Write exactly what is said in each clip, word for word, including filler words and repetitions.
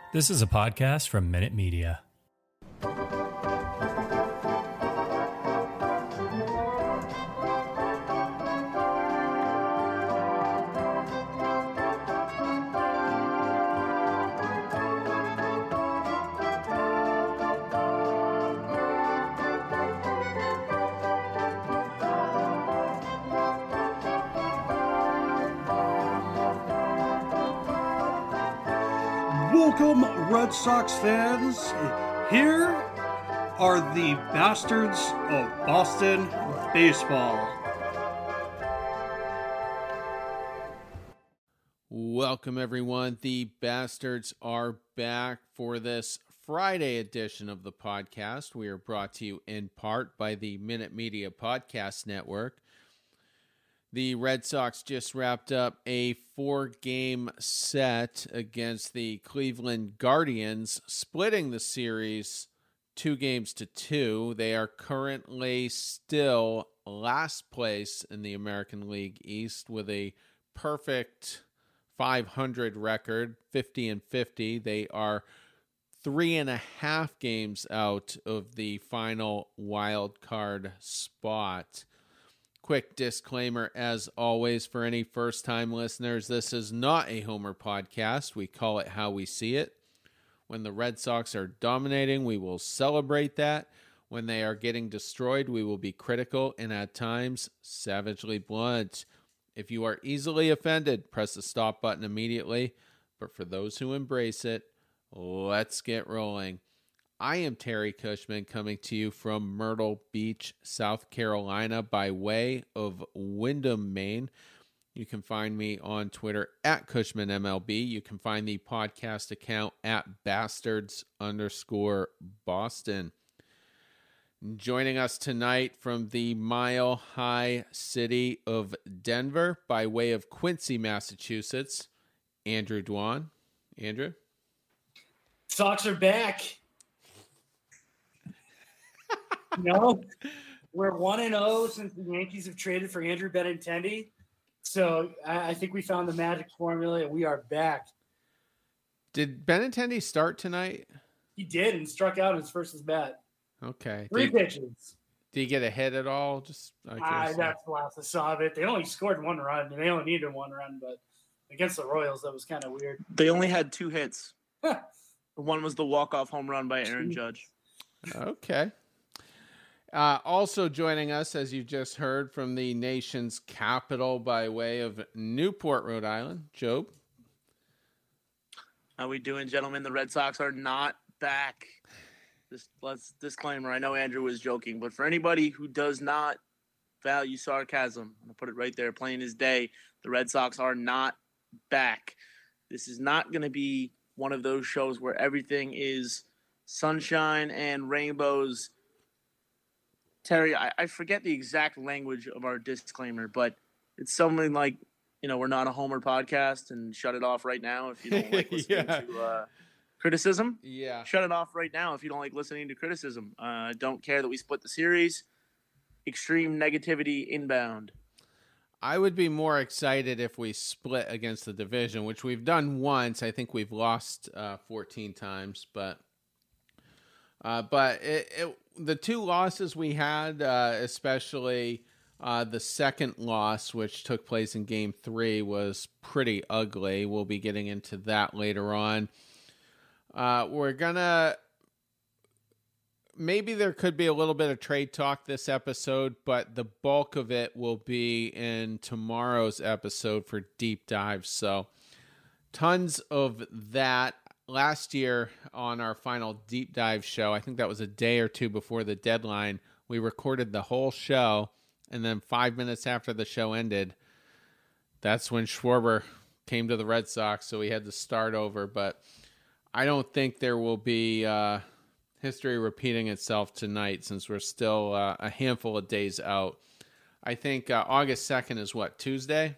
This is a podcast from Minute Media. Welcome, Red Sox fans. Here are the Bastards of Boston Baseball. Welcome, everyone. The Bastards are back for this Friday edition of the podcast. We are brought to you in part by the Minute Media Podcast Network. The Red Sox just wrapped up a four-game set against the Cleveland Guardians, splitting the series two games to two. They are currently still last place in the American League East with a perfect five hundred record, fifty and fifty. They are three and a half games out of the final wild card spot. Quick disclaimer, as always, for any first-time listeners, this is not a Homer podcast. We call it how we see it. When the Red Sox are dominating, we will celebrate that. When they are getting destroyed, we will be critical and at times savagely blunt. If you are easily offended, press the stop button immediately. But for those who embrace it, let's get rolling. I am Terry Cushman, coming to you from Myrtle Beach, South Carolina, by way of Windham, Maine. You can find me on Twitter at Cushman M L B. You can find the podcast account at Bastards underscore Boston. Joining us tonight from the Mile High city of Denver, by way of Quincy, Massachusetts, Andrew Dwan. Andrew? Sox are back. No, we're one and zero since the Yankees have traded for Andrew Benintendi. So I, I think we found the magic formula, and we are back. Did Benintendi start tonight? He did, and struck out in his first at bat. Okay. Three did, pitches. Did he get a hit at all? Just I, that's the last I saw of it. They only scored one run, and they only needed one run, but against the Royals, that was kind of weird. They only had two hits. One was the walk-off home run by Aaron Judge. Okay. Uh, also joining us, as you just heard, from the nation's capital by way of Newport, Rhode Island, Job. How we doing, gentlemen? The Red Sox are not back. This let's disclaimer. I know Andrew was joking, but for anybody who does not value sarcasm, I'm gonna put it right there, plain as day. The Red Sox are not back. This is not going to be one of those shows where everything is sunshine and rainbows. Terry, I, I forget the exact language of our disclaimer, but it's something like, you know, we're not a Homer podcast and shut it off right now if you don't like listening yeah. to uh, criticism. Yeah. Shut it off right now if you don't like listening to criticism. Uh, don't care that we split the series. Extreme negativity inbound. I would be more excited if we split against the division, which we've done once. I think we've lost uh, fourteen times, but uh, but it, it, the two losses we had, uh, especially uh, the second loss, which took place in Game Three, was pretty ugly. We'll be getting into that later on. Uh, we're gonna. Maybe there could be a little bit of trade talk this episode, but the bulk of it will be in tomorrow's episode for Deep Dive. So tons of that. Last year on our final Deep Dive show, I think that was a day or two before the deadline, we recorded the whole show, and then five minutes after the show ended, that's when Schwarber came to the Red Sox, so we had to start over. But I don't think there will be... Uh, history repeating itself tonight since we're still uh, a handful of days out. I think uh, August second is what, Tuesday?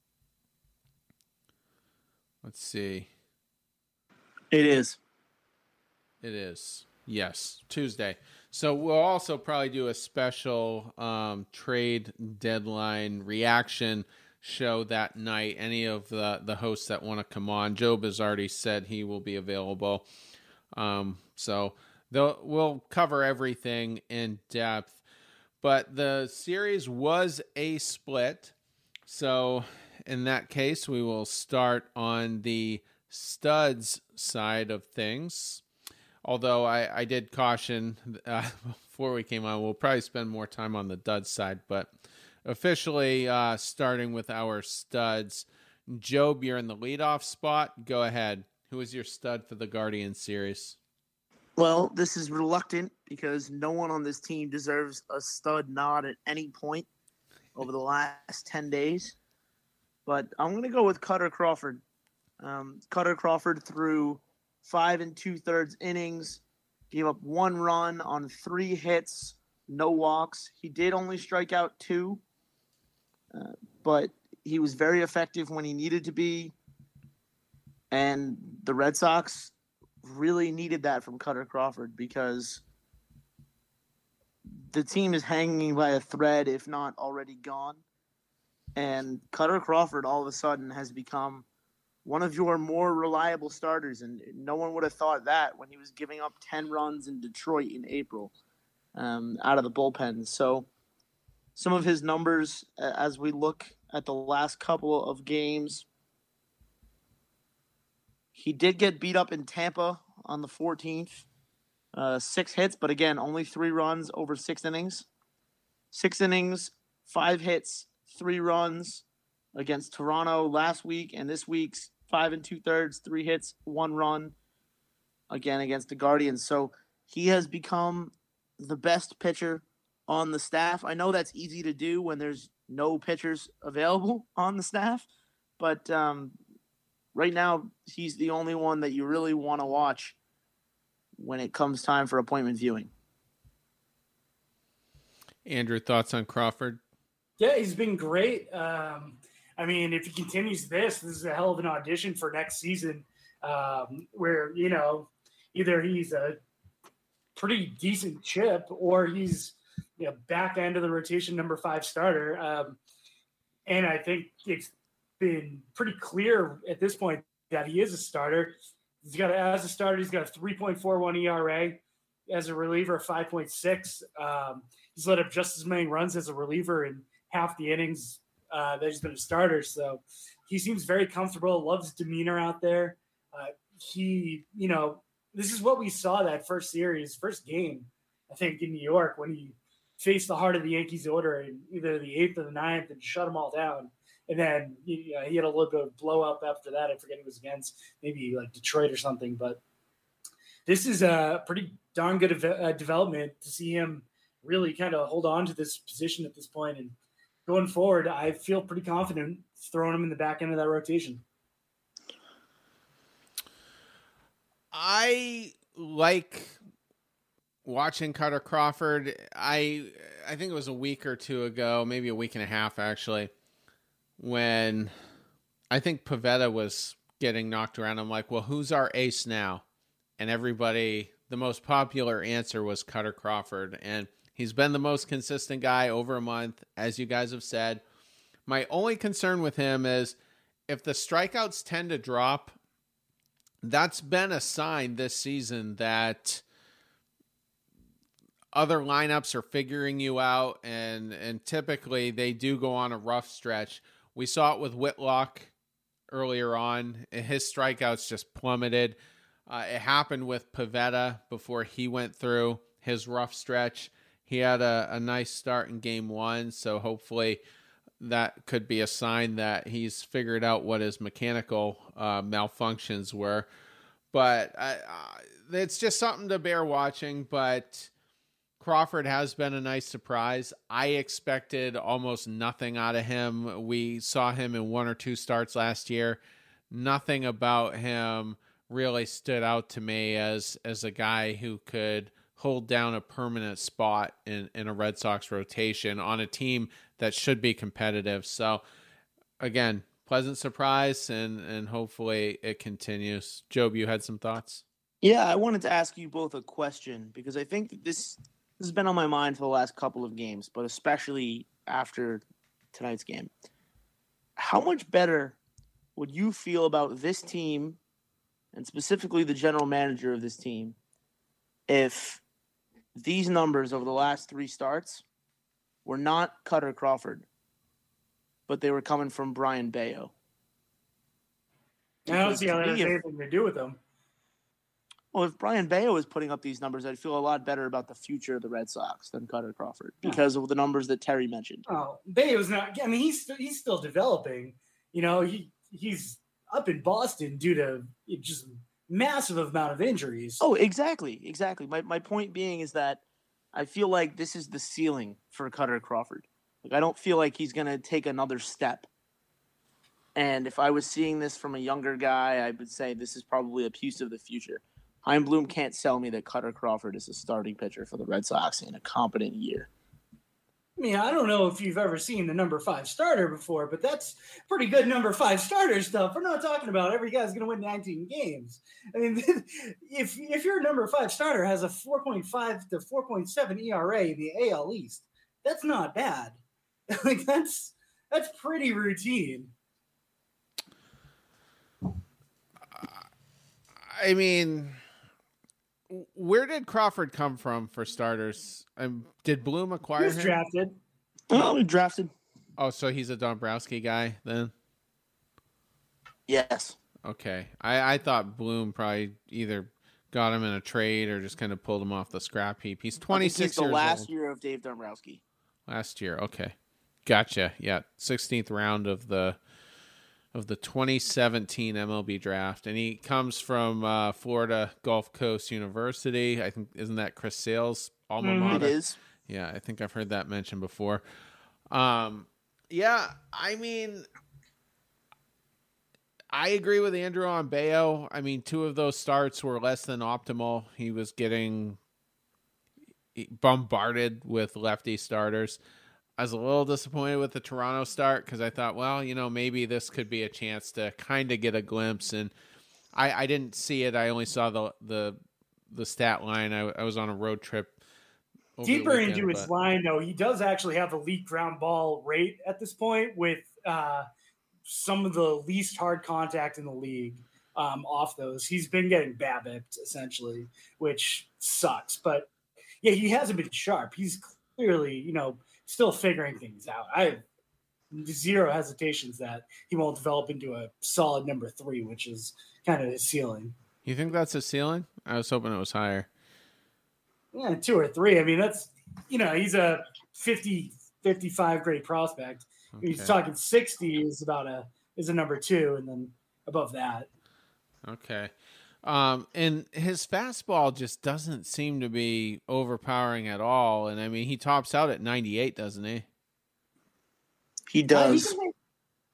Let's see. It is. It is. Yes, Tuesday. So we'll also probably do a special um, trade deadline reaction show that night. Any of the, the hosts that want to come on, Job has already said he will be available. Um, so they'll, we'll cover everything in depth. But the series was a split. So in that case, we will start on the studs side of things. Although I, I did caution uh, before we came on, we'll probably spend more time on the duds side. But officially uh, starting with our studs. Job, you're in the leadoff spot. Go ahead. Who is your stud for the Guardian series? Well, this is reluctant because no one on this team deserves a stud nod at any point over the last ten days. But I'm going to go with Cutter Crawford. Um, Cutter Crawford threw five and two-thirds innings, gave up one run on three hits, no walks. He did only strike out two, uh, but he was very effective when he needed to be. And the Red Sox really needed that from Cutter Crawford because the team is hanging by a thread, if not already gone. And Cutter Crawford all of a sudden has become one of your more reliable starters, and no one would have thought that when he was giving up ten runs in Detroit in April um, out of the bullpen. So some of his numbers as we look at the last couple of games, he did get beat up in Tampa on the fourteenth. Uh, six hits, but again, only three runs over six innings. Six innings, five hits, three runs against Toronto last week, and this week's five and two-thirds, three hits, one run, again against the Guardians. So he has become the best pitcher on the staff. I know that's easy to do when there's no pitchers available on the staff, but um, right now he's the only one that you really want to watch when it comes time for appointment viewing. Andrew, thoughts on Crawford? Yeah, he's been great. Um, I mean, if he continues this, this is a hell of an audition for next season um, where, you know, either he's a pretty decent chip or he's, you know, back end of the rotation number five starter. Um, and I think it's been pretty clear at this point that he is a starter. He's got, as a starter, he's got a three point four one E R A. As a reliever, five point six. Um, he's let up just as many runs as a reliever in half the innings uh, that he's been a starter. So he seems very comfortable, loves demeanor out there. Uh, he, you know, this is what we saw that first series, first game, I think, in New York when he faced the heart of the Yankees order in either the eighth or the ninth and shut them all down. And then he, uh, he had a little bit of blow up after that. I forget who it was against, maybe like Detroit or something. But this is a pretty darn good ev- uh, development to see him really kind of hold on to this position at this point. And going forward, I feel pretty confident throwing him in the back end of that rotation. I like watching Cutter Crawford. I I think it was a week or two ago, maybe a week and a half actually, when I think Pivetta was getting knocked around. I'm like, well, who's our ace now? And everybody, the most popular answer was Cutter Crawford. And he's been the most consistent guy over a month, as you guys have said. My only concern with him is if the strikeouts tend to drop, that's been a sign this season that other lineups are figuring you out, and, and typically they do go on a rough stretch. We saw it with Whitlock earlier on. His strikeouts just plummeted. Uh, it happened with Pivetta before he went through his rough stretch. He had a, a nice start in game one, so hopefully that could be a sign that he's figured out what his mechanical uh, malfunctions were. But uh, it's just something to bear watching, but Crawford has been a nice surprise. I expected almost nothing out of him. We saw him in one or two starts last year. Nothing about him really stood out to me as as a guy who could hold down a permanent spot in, in a Red Sox rotation on a team that should be competitive. So, again, pleasant surprise, and, and hopefully it continues. Job, you had some thoughts? Yeah, I wanted to ask you both a question because I think that this, this has been on my mind for the last couple of games, but especially after tonight's game. how much better would you feel about this team, and specifically the general manager of this team, if these numbers over the last three starts were not Cutter Crawford, but they were coming from Brian Bayo? I don't Because see how to that has me, if- anything to do with them. Well, if Brian Bayo is putting up these numbers, I'd feel a lot better about the future of the Red Sox than Cutter Crawford Yeah. because of the numbers that Terry mentioned. Oh, Bayo's not. I mean, he's st- he's still developing. You know, he he's up in Boston due to just massive amount of injuries. Oh, exactly, exactly. My my point being is that I feel like this is the ceiling for Cutter Crawford. Like I don't feel like he's gonna take another step. And if I was seeing this from a younger guy, I would say this is probably a piece of the future. Chaim Bloom can't sell me that Cutter Crawford is a starting pitcher for the Red Sox in a competent year. I mean, I don't know if you've ever seen the number five starter before, but that's pretty good number five starter stuff. We're not talking about every guy's going to win nineteen games. I mean, if if your number five starter has a four point five to four point seven E R A in the A L East, that's not bad. Like that's that's pretty routine. I mean, where did Crawford come from for starters? Um, did Bloom He acquire was him? drafted. Oh, we drafted. Oh, so he's a Dombrowski guy then? Yes. Okay. I, I thought Bloom probably either got him in a trade or just kind of pulled him off the scrap heap. He's I think twenty-six he's the years last old. year of Dave Dombrowski. Last year. Okay. Gotcha. Yeah. sixteenth round of the of the twenty seventeen M L B draft. And he comes from uh, Florida Gulf Coast University. I think, isn't that Chris Sale's alma Mhm. mater? It is. Yeah, I think I've heard that mentioned before. Um, yeah, I mean, I agree with Andrew on Bayo. I mean, two of those starts were less than optimal. He was getting bombarded with lefty starters. I was a little disappointed with the Toronto start because I thought, well, you know, maybe this could be a chance to kind of get a glimpse. And I, I didn't see it. I only saw the the the stat line. I, I was on a road trip. over the Deeper weekend, into his but- line, though, he does actually have a lead ground ball rate at this point with uh, some of the least hard contact in the league um, off those. He's been getting BABIP'd, essentially, which sucks. But, yeah, he hasn't been sharp. He's clearly, you know, still figuring things out. I have zero hesitations that he won't develop into a solid number three, which is kind of his ceiling. You think that's a ceiling? I was hoping it was higher. Yeah, two or three. I mean, that's, you know, he's a fifty, fifty-five grade prospect. Okay. He's talking sixty is about a, is a number two. And then above that. Okay. Um, and his fastball just doesn't seem to be overpowering at all. And I mean, he tops out at ninety-eight, doesn't he? He Uh, he does. can make-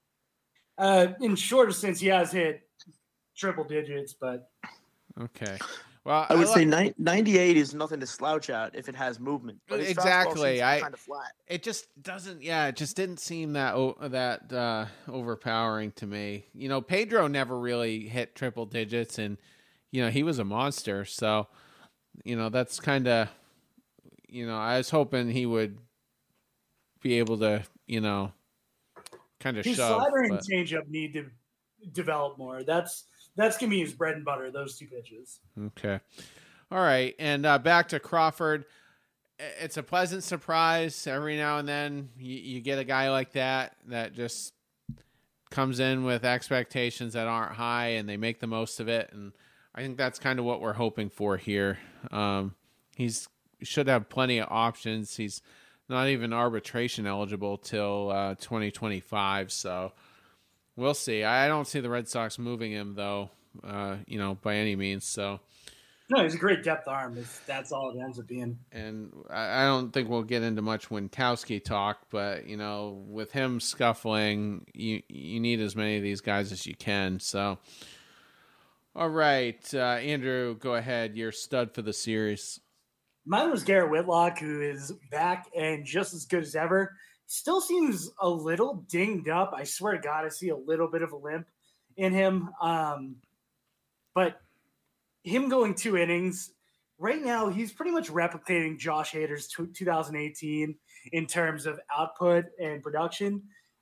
uh, in shorter sense, he has hit triple digits, but Okay. Well, I would li- say ni- ninety-eight is nothing to slouch at if it has movement. But his Exactly. I- kind of flat. it just doesn't. Yeah, it just didn't seem that o- that uh, overpowering to me. You know, Pedro never really hit triple digits, and you know he was a monster. So, you know, that's kind of, you know, I was hoping he would be able to, you know, kind of his shove. slider and but- changeup need to develop more. That's that's gonna be his bread and butter. Those two pitches. Okay. All right. And uh, back to Crawford. It's a pleasant surprise. Every now and then you, you get a guy like that that just comes in with expectations that aren't high and they make the most of it. And I think that's kind of what we're hoping for here. Um, he's should have plenty of options. He's not even arbitration eligible till uh, twenty twenty-five. So we'll see. I don't see the Red Sox moving him, though, uh, you know, by any means. So, No, he's a great depth arm. If that's all it ends up being. and I I don't think we'll get into much Winkowski talk, but, you know, with him scuffling, you you need as many of these guys as you can. So, all right, uh, Andrew, go ahead. You're stud for the series. Mine was Garrett Whitlock, who is back and just as good as ever. Still seems a little dinged up. I swear to God, I see a little bit of a limp in him. Um, but him going two innings, right now, he's pretty much replicating Josh Hader's two thousand eighteen in terms of output and production.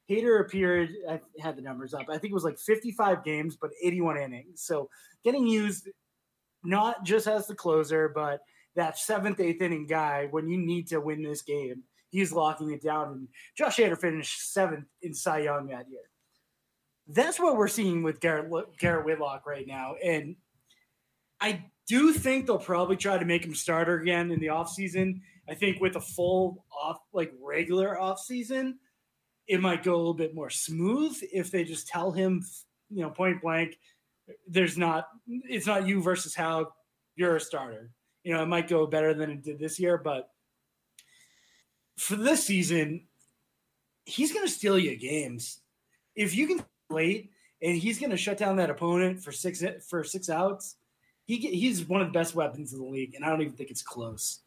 Hader appeared, I had the numbers up, I think it was like fifty-five games, but eighty-one innings. So getting used not just as the closer, but that seventh, eighth inning guy when you need to win this game. He's locking it down. And Josh Hader finished seventh in Cy Young that year. That's what we're seeing with Garrett, Garrett Whitlock right now. And I do think they'll probably try to make him starter again in the offseason. I think with a full off, like regular offseason, it might go a little bit more smooth if they just tell him, you know, point blank, there's not, it's not you versus how you're a starter. You know, it might go better than it did this year, but for this season, he's going to steal you games. If you can late and he's going to shut down that opponent for six for six outs, he he's one of the best weapons in the league, and I don't even think it's close.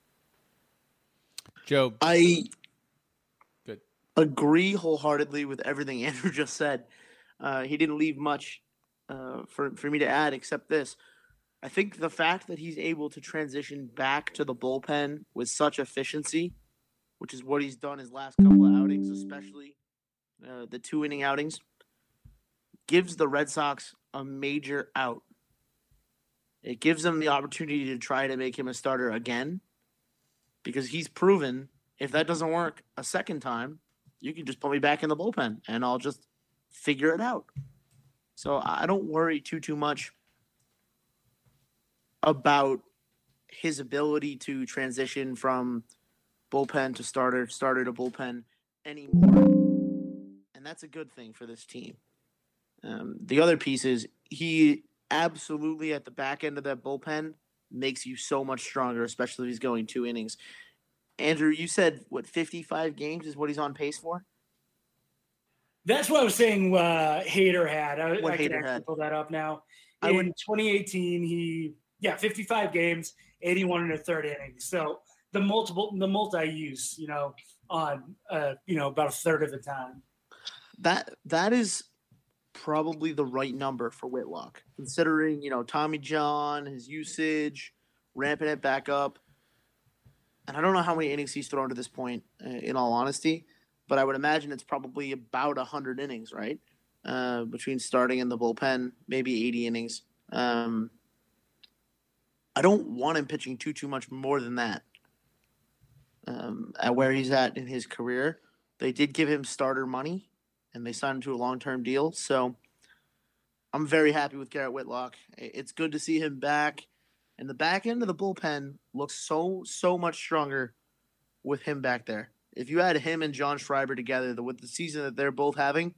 Joe, I good. agree wholeheartedly with everything Andrew just said. Uh, he didn't leave much uh, for for me to add except this. I think the fact that he's able to transition back to the bullpen with such efficiency, which is what he's done his last couple of outings, especially uh, the two inning outings, gives the Red Sox a major out. It gives them the opportunity to try to make him a starter again, because he's proven if that doesn't work a second time, you can just put me back in the bullpen and I'll just figure it out. So I don't worry too, too much about his ability to transition from bullpen to starter, starter to bullpen anymore. And that's a good thing for this team. Um, the other piece is he absolutely at the back end of that bullpen makes you so much stronger, especially if he's going two innings. Andrew, you said, what, fifty-five games is what he's on pace for? That's what I was saying uh, Hader had. I, What I can Hader actually had. pull that up now. I In would- twenty eighteen, he, yeah, fifty-five games, eighty-one in the third inning. So the multiple, the multi-use, you know, on, uh, you know, about a third of the time. That that is probably the right number for Whitlock, considering, you know, Tommy John, his usage, ramping it back up. And I don't know how many innings he's thrown to this point, uh, in all honesty, but I would imagine it's probably about one hundred innings, right? Uh, between starting and the bullpen, maybe eighty innings. Um, I don't want him pitching too, too much more than that. Um, at where he's at in his career, they did give him starter money, and they signed him to a long-term deal. So I'm very happy with Garrett Whitlock. It's good to see him back. And the back end of the bullpen looks so, so much stronger with him back there. If you add him and John Schreiber together, the, with the season that they're both having,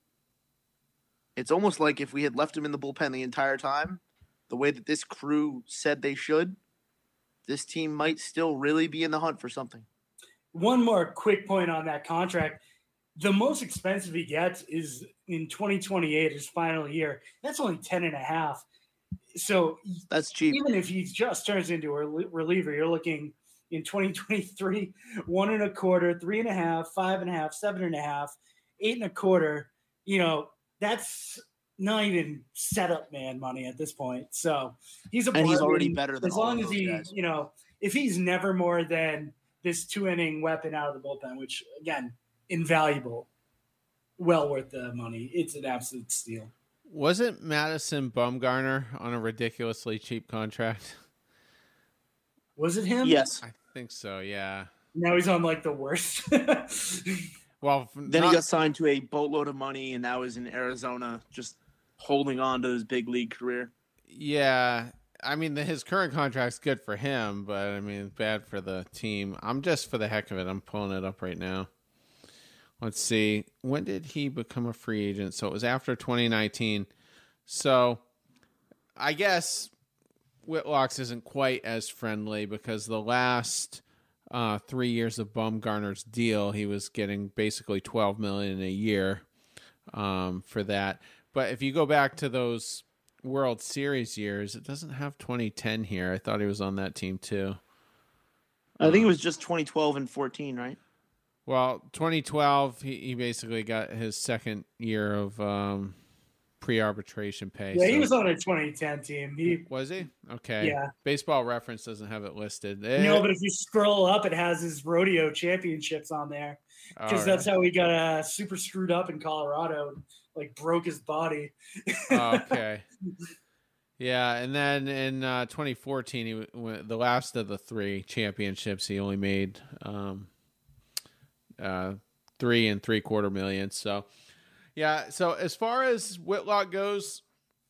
it's almost like if we had left him in the bullpen the entire time, the way that this crew said they should, this team might still really be in the hunt for something. One more quick point on that contract. The most expensive he gets is in twenty twenty-eight, his final year. That's only ten and a half. So That's cheap. even if he just turns into a reliever, you're looking in twenty twenty-three, one and a quarter, three and a half, five and a half, seven and a half, eight and a quarter. You know, that's not even setup man money at this point. So he's a And he's bargain. already better than as all long of as those he, guys. you know, if he's never more than this two inning weapon out of the bullpen, which again, invaluable, well worth the money. It's an absolute steal. Wasn't Madison Bumgarner on a ridiculously cheap contract? Was it him? Yes. I think so, yeah. Now he's on like the worst. Well, Then not- he got signed to a boatload of money, and now is in Arizona, just holding on to his big league career. yeah. I mean, the, his current contract's good for him, but I mean, it's bad for the team. I'm just for the heck of it. I'm pulling it up right now. Let's see. When did he become a free agent? So it was after twenty nineteen. So I guess Whitlock's isn't quite as friendly because the last uh, three years of Bumgarner's deal, he was getting basically twelve million dollars a year um, for that. But if you go back to those World Series years, it doesn't have twenty ten here. I thought he was on that team too. I think it was just twenty twelve and fourteen, right? Well, twenty twelve, he, he basically got his second year of um, pre-arbitration pay. yeah, he so- was on a twenty ten team. He Was he? Okay. Yeah. Baseball Reference doesn't have it listed. Eh, no, but if you scroll up, it has his rodeo championships on there. because that's how he got uh, super screwed up in Colorado, and, like broke his body. Okay. Yeah, and then in uh, twenty fourteen, he w- the last of the three championships, he only made um, uh, three and three quarter million. So, yeah. So as far as Whitlock goes,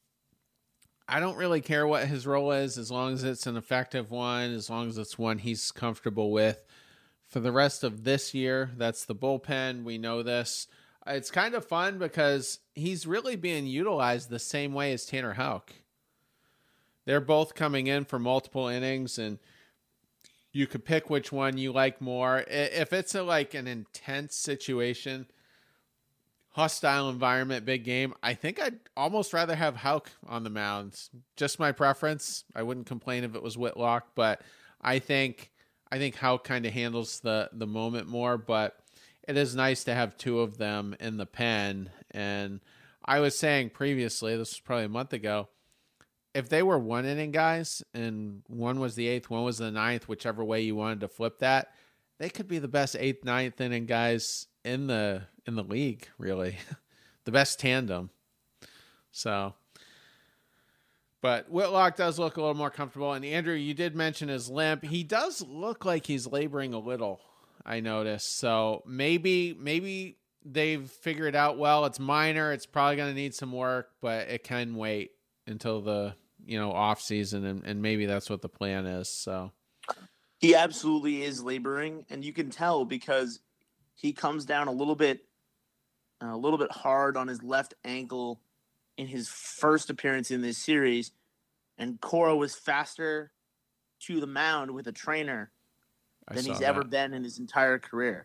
I don't really care what his role is, as long as it's an effective one, as long as it's one he's comfortable with. For the rest of this year, that's the bullpen. We know this. It's kind of fun because he's really being utilized the same way as Tanner Houck. They're both coming in for multiple innings, and you could pick which one you like more. If it's a, like an intense situation, hostile environment, big game, I think I'd almost rather have Houck on the mound. Just my preference. I wouldn't complain if it was Whitlock, but I think I think Houck kind of handles the the moment more. But it is nice to have two of them in the pen. And I was saying previously, this was probably a month ago, if they were one inning guys and one was the eighth, one was the ninth, whichever way you wanted to flip that, they could be the best eighth, ninth inning guys in the in the league, really. The best tandem. So, but Whitlock does look a little more comfortable. And Andrew, you did mention his limp. He does look like he's laboring a little, I noticed. So maybe maybe they've figured out, well, it's minor, it's probably going to need some work, but it can wait until the, you know, off season, and, and maybe that's what the plan is. So he absolutely is laboring, and you can tell because he comes down a little bit, a little bit hard on his left ankle in his first appearance in this series, and Cora was faster to the mound with a trainer than he's that. ever been in his entire career.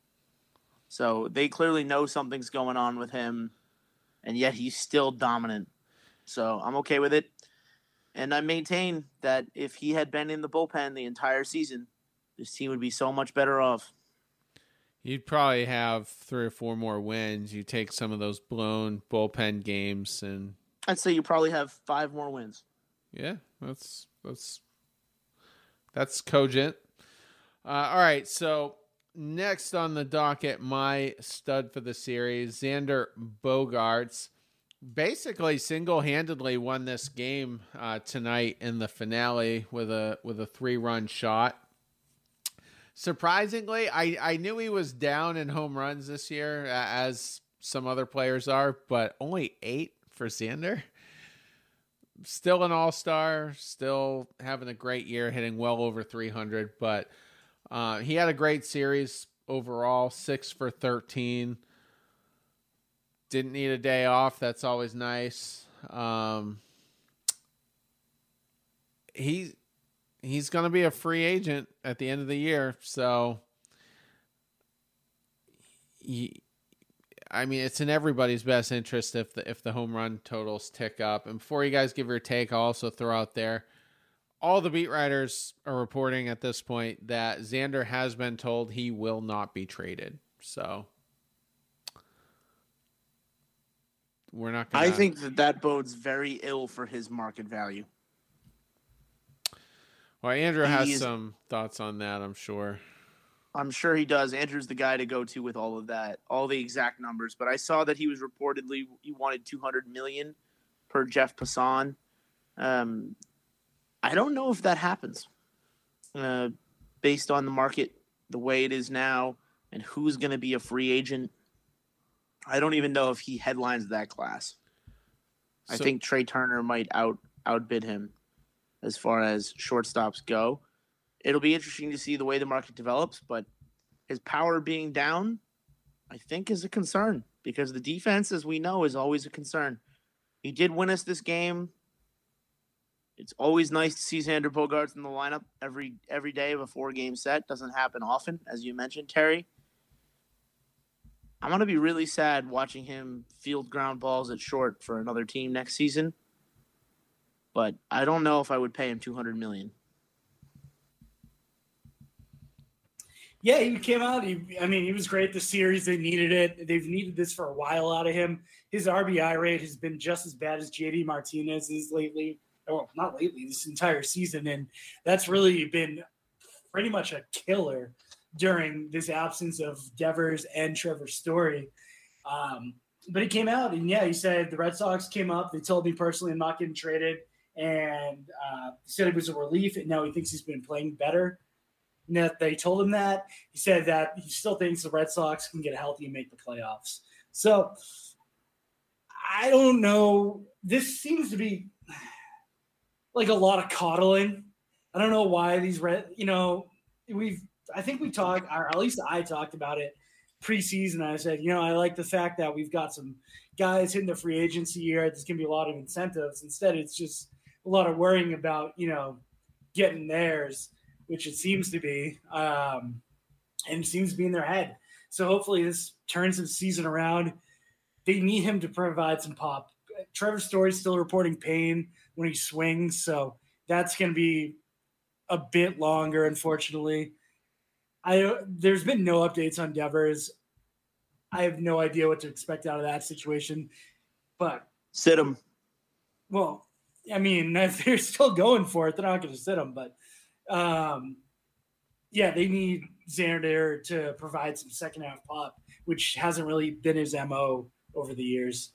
So they clearly know something's going on with him, and yet he's still dominant. So I'm okay with it. And I maintain that if he had been in the bullpen the entire season, this team would be so much better off. You'd probably have three or four more wins. You take some of those blown bullpen games, and I'd say you probably have five more wins. Yeah, that's that's that's cogent. Uh, all right, so next on the docket, my stud for the series, Xander Bogaerts, basically single-handedly won this game uh, tonight in the finale with a with a three-run shot. Surprisingly, I, I knew he was down in home runs this year, uh, as some other players are, but only eight for Xander. Still an all-star, still having a great year, hitting well over three hundred, but uh, he had a great series overall, six for thirteen. Didn't need a day off. That's always nice. Um, he, he's going to be a free agent at the end of the year. So, he, I mean, it's in everybody's best interest if the, if the home run totals tick up. And before you guys give your take, I'll also throw out there, all the beat writers are reporting at this point that Xander has been told he will not be traded. So, we're not gonna... I think that that bodes very ill for his market value. Well, Andrew has is... some thoughts on that, I'm sure. I'm sure he does. Andrew's the guy to go to with all of that, all the exact numbers. But I saw that he was reportedly, he wanted two hundred million dollars per Jeff Passan. Um, I don't know if that happens uh, based on the market, the way it is now, and who's going to be a free agent. I don't even know if he headlines that class. So, I think Trey Turner might out outbid him as far as shortstops go. It'll be interesting to see the way the market develops, but his power being down, I think, is a concern because the defense, as we know, is always a concern. He did win us this game. It's always nice to see Xander Bogaerts in the lineup every every day of a four-game set. Doesn't happen often, as you mentioned, Terry. I'm going to be really sad watching him field ground balls at short for another team next season. But I don't know if I would pay him two hundred million dollars. Yeah, he came out. He, I mean, he was great this series. They needed it. They've needed this for a while out of him. His R B I rate has been just as bad as J D Martinez's lately. Oh, not lately, this entire season. And that's really been pretty much a killer during this absence of Devers and Trevor Story. Um, but he came out and yeah, he said the Red Sox came up. They told me personally I'm not getting traded, and uh, he said it was a relief. And now he thinks he's been playing better. And that they told him that. He said that he still thinks the Red Sox can get healthy and make the playoffs. So I don't know. This seems to be like a lot of coddling. I don't know why these red. You know, we've. I think we talked, or at least I talked about it preseason. I said, you know, I like the fact that we've got some guys hitting the free agency year. There's going to be a lot of incentives. Instead, it's just a lot of worrying about, you know, getting theirs, which it seems to be, um, and it seems to be in their head. So hopefully this turns the season around. They need him to provide some pop. Trevor Story's still reporting pain when he swings, so that's going to be a bit longer, unfortunately. I there's been no updates on Devers. I have no idea what to expect out of that situation. But sit him. Well, I mean, if they're still going for it, they're not going to sit him. But um, yeah, they need Xander to provide some second half pop, which hasn't really been his M O over the years.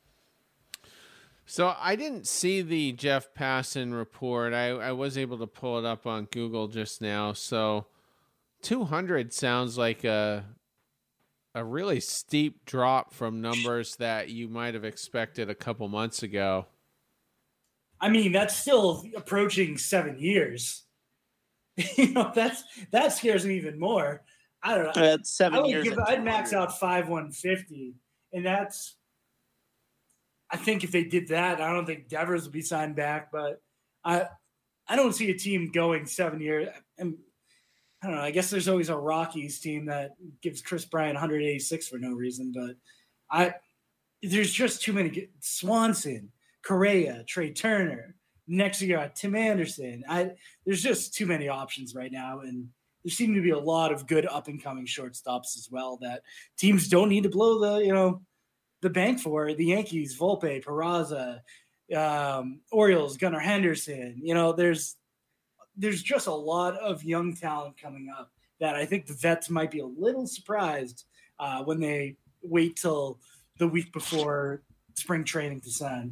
So I didn't see the Jeff Passan report. I, I was able to pull it up on Google just now. So two hundred sounds like a a really steep drop from numbers that you might have expected a couple months ago. I mean, that's still approaching seven years. You know, that's that scares me even more. I don't know. That's seven I would years. Give, I'd max out five one fifty, and that's. I think if they did that, I don't think Devers would be signed back. But I, I don't see a team going seven years. And I don't know. I guess there's always a Rockies team that gives Chris Bryant one eighty-six for no reason. But I, there's just too many. Swanson, Correa, Trey Turner. Next you got Tim Anderson. I there's just too many options right now, and there seem to be a lot of good up and coming shortstops as well that teams don't need to blow the you know the bank for. The Yankees, Volpe, Peraza, um, Orioles, Gunnar Henderson. You know, there's there's just a lot of young talent coming up that I think the vets might be a little surprised uh, when they wait till the week before spring training to sign.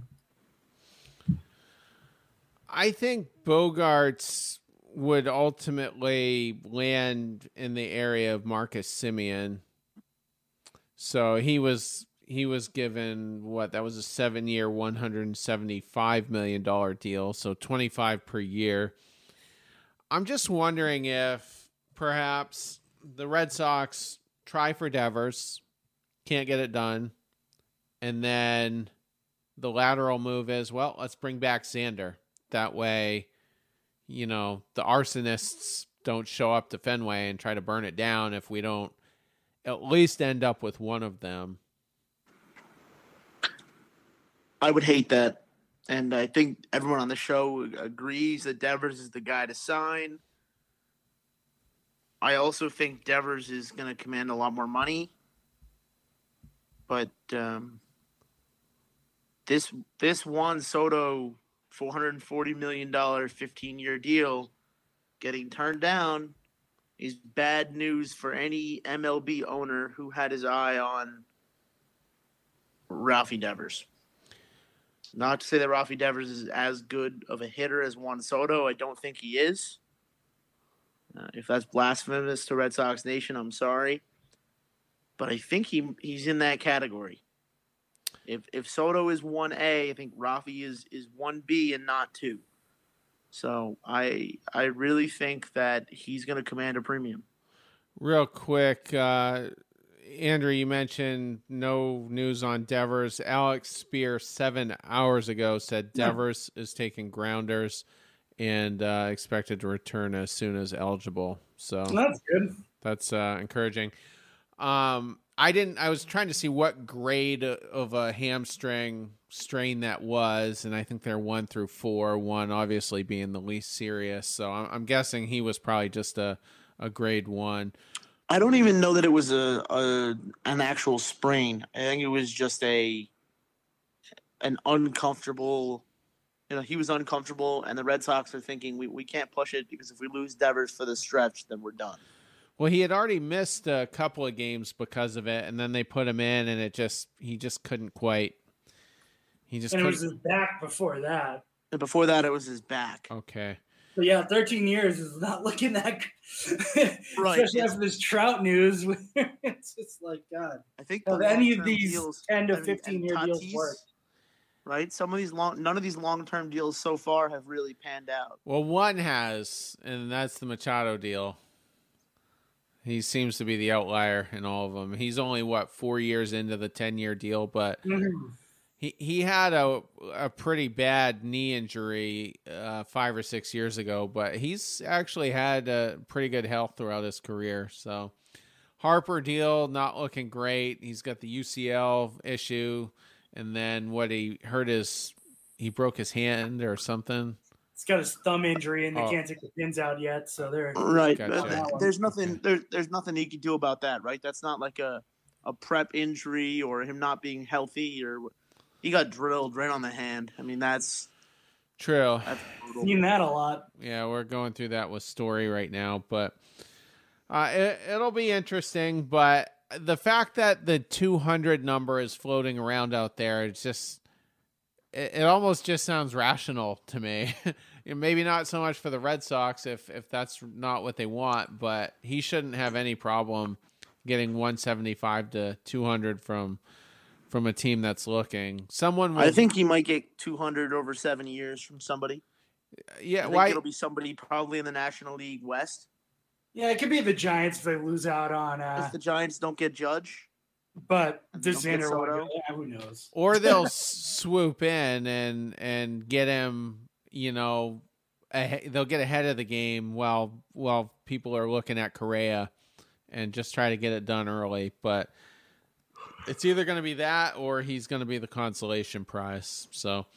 I think Bogaerts would ultimately land in the area of Marcus Semien. So he was he was given what that was a seven-year, one hundred seventy-five million dollars deal, so twenty-five per year. I'm just wondering if perhaps the Red Sox try for Devers, can't get it done, and then the lateral move is, well, let's bring back Xander. That way, you know, the arsonists don't show up to Fenway and try to burn it down if we don't at least end up with one of them. I would hate that. And I think everyone on the show agrees that Devers is the guy to sign. I also think Devers is going to command a lot more money. But um, this this Juan Soto four hundred forty million dollars fifteen-year deal getting turned down is bad news for any M L B owner who had his eye on Rafi Devers. Not to say that Rafi Devers is as good of a hitter as Juan Soto. I don't think he is. Uh, if that's blasphemous to Red Sox Nation, I'm sorry. But I think he he's in that category. If if Soto is one A, I think Rafi is, is one B and not two. So I I really think that he's going to command a premium. Real quick, uh, Andrew, you mentioned no news on Devers. Alex Spear seven hours ago said Devers yeah. is taking grounders and uh, expected to return as soon as eligible. So that's good. That's uh, encouraging. Um, I didn't. I was trying to see what grade of a hamstring strain that was, and I think they're one through four. One obviously being the least serious. So I'm, I'm guessing he was probably just a, a grade one. I don't even know that it was a, a an actual sprain. I think it was just a an uncomfortable. You know, he was uncomfortable, and the Red Sox are thinking we, we can't push it because if we lose Devers for the stretch, then we're done. Well, he had already missed a couple of games because of it, and then they put him in, and it just he just couldn't quite. He just and it couldn't. was his back before that. And before that, it was his back. Okay. But yeah, thirteen years is not looking that good. Right. Especially It's- after this Trout news. It's just like, God. I think Have the any of long-term these deals, ten to I mean, fifteen and year deals Tatis, work? right? Some of these long, none of these long-term deals so far have really panned out. Well, one has, and that's the Machado deal. He seems to be the outlier in all of them. He's only, what, four years into the ten-year deal, but Mm-hmm. he, he had a, a pretty bad knee injury uh, five or six years ago, but he's actually had a pretty good health throughout his career. So Harper deal, not looking great. He's got the U C L issue, and then what he hurt his, he broke his hand or something. He's got his thumb injury, and they Oh. can't take the pins out yet. So they're Right. Gotcha. Uh, That one. There's nothing. Okay. There, there's nothing he can do about that, right? That's not like a, a prep injury or him not being healthy or he got drilled right on the hand. I mean, that's True. that's brutal. seen that a lot. Yeah, we're going through that with Story right now, but uh, it, it'll be interesting. But the fact that the two hundred number is floating around out there, it's just, it, it almost just sounds rational to me. Maybe not so much for the Red Sox if, if that's not what they want, but he shouldn't have any problem getting one seventy-five to two hundred from from a team that's looking. Someone will, I think he might get two hundred over seven years from somebody. yeah, I think why it'll be somebody probably in the National League West. Yeah, it could be the Giants if they lose out on. Uh, If the Giants don't get Judge, but and does don't get Xander want to Soto. go? Yeah, who knows? or they'll swoop in and and get him, you know, ahe- they'll get ahead of the game while while people are looking at Correa and just try to get it done early. But it's either going to be that or he's going to be the consolation prize. So,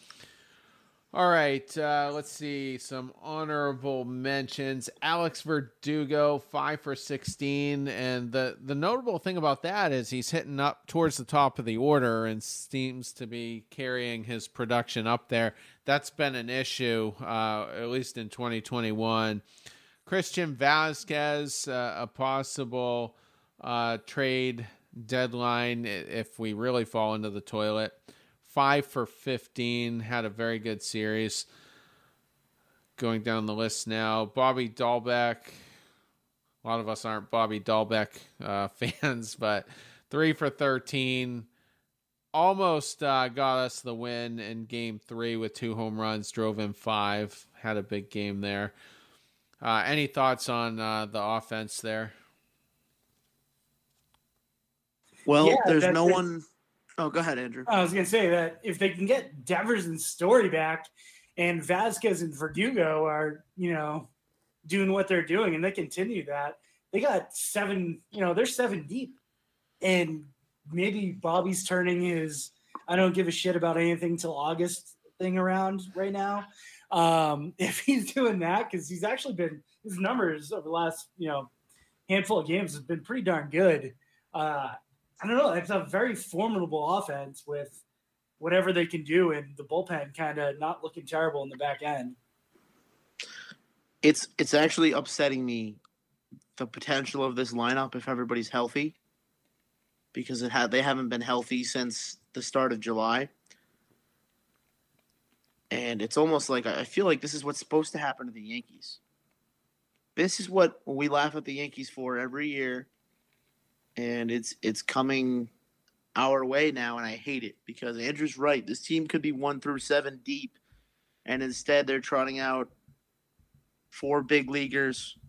all right, uh, let's see some honorable mentions. Alex Verdugo, five for sixteen, and the the notable thing about that is he's hitting up towards the top of the order and seems to be carrying his production up there. That's been an issue, uh, at least in twenty twenty-one. Christian Vasquez, uh, a possible uh, trade deadline if we really fall into the toilet. Five for fifteen, had a very good series. Going down the list now, Bobby Dahlbeck. A lot of us aren't Bobby Dahlbeck uh, fans, but three for thirteen. Almost uh, got us the win in game three with two home runs, drove in five, had a big game there. Uh, any thoughts on uh, the offense there? well, Yeah, there's that's no it. one. Oh, go ahead, Andrew. I was going to say that if they can get Devers and Story back, and Vasquez and Verdugo are, you know, doing what they're doing, and they continue that, they got seven. You know, they're seven deep, and maybe Bobby's turning his "I don't give a shit about anything till August" thing around right now. Um, if he's doing that, because he's actually been his numbers over the last, you know, handful of games has been pretty darn good. Uh, I don't know. It's a very formidable offense with whatever they can do, and the bullpen kind of not looking terrible in the back end. It's it's actually upsetting me the potential of this lineup if everybody's healthy, because it had they haven't been healthy since the start of July. And it's almost like I feel like this is what's supposed to happen to the Yankees. This is what we laugh at the Yankees for every year, and it's it's coming our way now, and I hate it because Andrew's right. This team could be one through seven deep, and instead they're trotting out four big leaguers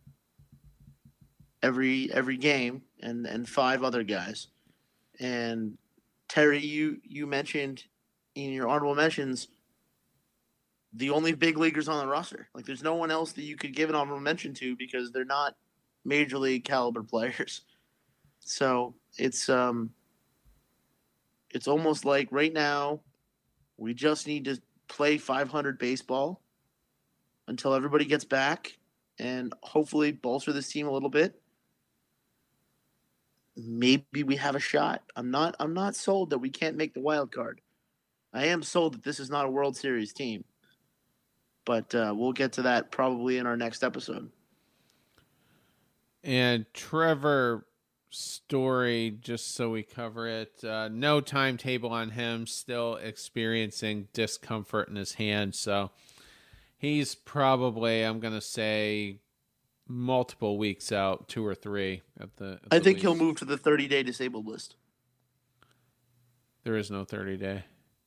every every game, and and five other guys. And Terry, you you mentioned in your honorable mentions the only big leaguers on the roster. Like, there's no one else that you could give an honorable mention to because they're not major league caliber players. So it's um, it's almost like right now we just need to play five hundred baseball until everybody gets back and hopefully bolster this team a little bit. Maybe we have a shot. I'm not. I'm not sold that we can't make the wild card. I am sold that this is not a World Series team. But uh, we'll get to that probably in our next episode. And Trevor Story, just so we cover it, uh, no timetable on him, still experiencing discomfort in his hand. So he's probably, I'm going to say, multiple weeks out, two or three at the. At I the think least. he'll move to the thirty-day disabled list. There is no thirty-day.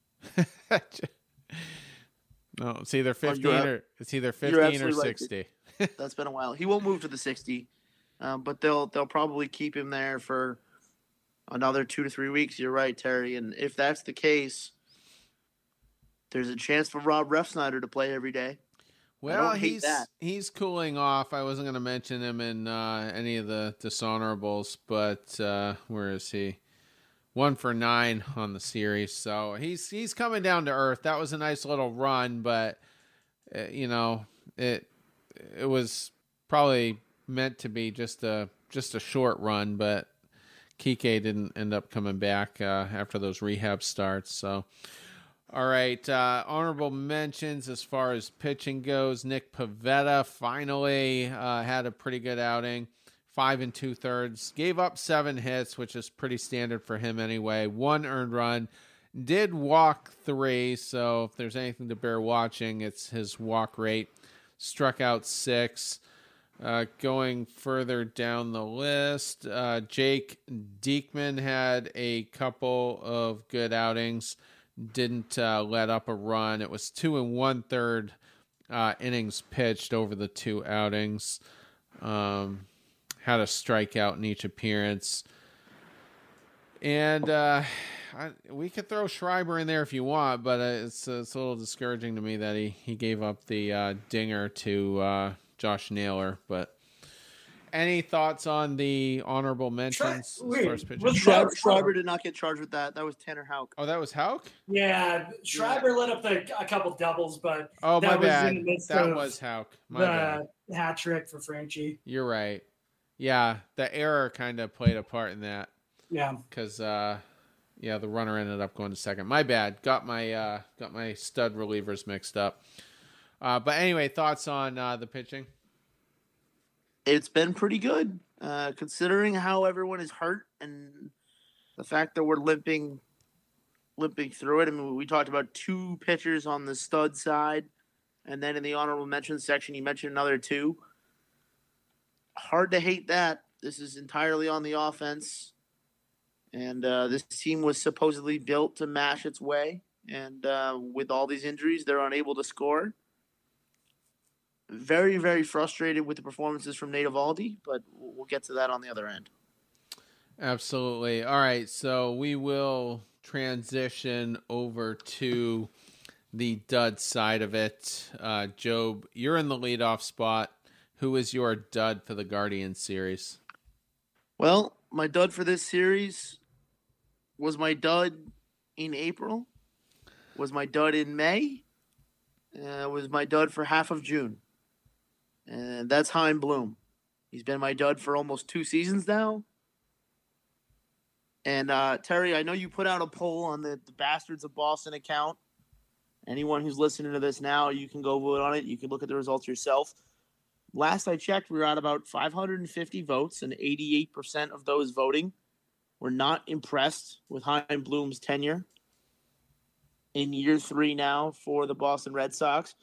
No, it's either fifteen Oh, or it's either fifteen or absolutely right. sixty. That's been a while. He won't move to the sixty, um, but they'll they'll probably keep him there for another two to three weeks. You're right, Terry. And if that's the case, there's a chance for Rob Refsnyder to play every day. Well, don't hate he's that. he's cooling off. I wasn't going to mention him in uh, any of the dishonorables, but uh, where is he? One for nine on the series, so he's he's coming down to earth. That was a nice little run, but uh, you know it it was probably meant to be just a just a short run. But Kike didn't end up coming back uh, after those rehab starts. So, all right, uh, honorable mentions as far as pitching goes. Nick Pivetta finally uh, had a pretty good outing. Five and two thirds, gave up seven hits, which is pretty standard for him anyway. One earned run, did walk three. So if there's anything to bear watching, it's his walk rate. Struck out six. Uh, going further down the list, uh, Jake Diekman had a couple of good outings. Didn't uh, let up a run. It was two and one third uh, innings pitched over the two outings. Um, Had a strikeout in each appearance. And uh, I, we could throw Schreiber in there if you want, but uh, it's, uh, it's a little discouraging to me that he, he gave up the uh, dinger to uh, Josh Naylor. But any thoughts on the honorable mentions Wait, as far as pitching? was Schreiber, that- Schreiber did not get charged with that. That was Tanner Houck. Oh, that was Houck? Yeah, Schreiber let up the, a couple doubles, but Oh, that my was bad. in the midst That of was Houck. My bad. the hat trick for Franchi. You're right. Yeah, the error kind of played a part in that. Yeah. Because, uh, yeah, the runner ended up going to second. My bad. Got my uh, got my stud relievers mixed up. Uh, but anyway, thoughts on uh, the pitching? It's been pretty good, uh, considering how everyone is hurt and the fact that we're limping, limping through it. I mean, we talked about two pitchers on the stud side, and then in the honorable mentions section, you mentioned another two. Hard to hate that. This is entirely on the offense. And uh, this team was supposedly built to mash its way. And uh, with all these injuries, they're unable to score. Very, very frustrated with the performances from Nate Eovaldi, but we'll get to that on the other end. Absolutely. All right, so we will transition over to the dud side of it. Uh, Job, you're in the leadoff spot. Who is your dud for the Guardians series? Well, my dud for this series was my dud in April, was my dud in May, uh, was my dud for half of June. And that's Chaim Bloom. He's been my dud for almost two seasons now. And uh, Terry, I know you put out a poll on the, the Bastards of Boston account. Anyone who's listening to this now, you can go vote on it. You can look at the results yourself. Last I checked, we were at about five hundred fifty votes, and eighty-eight percent of those voting were not impressed with Chaim Bloom's tenure in year three now for the Boston Red Sox.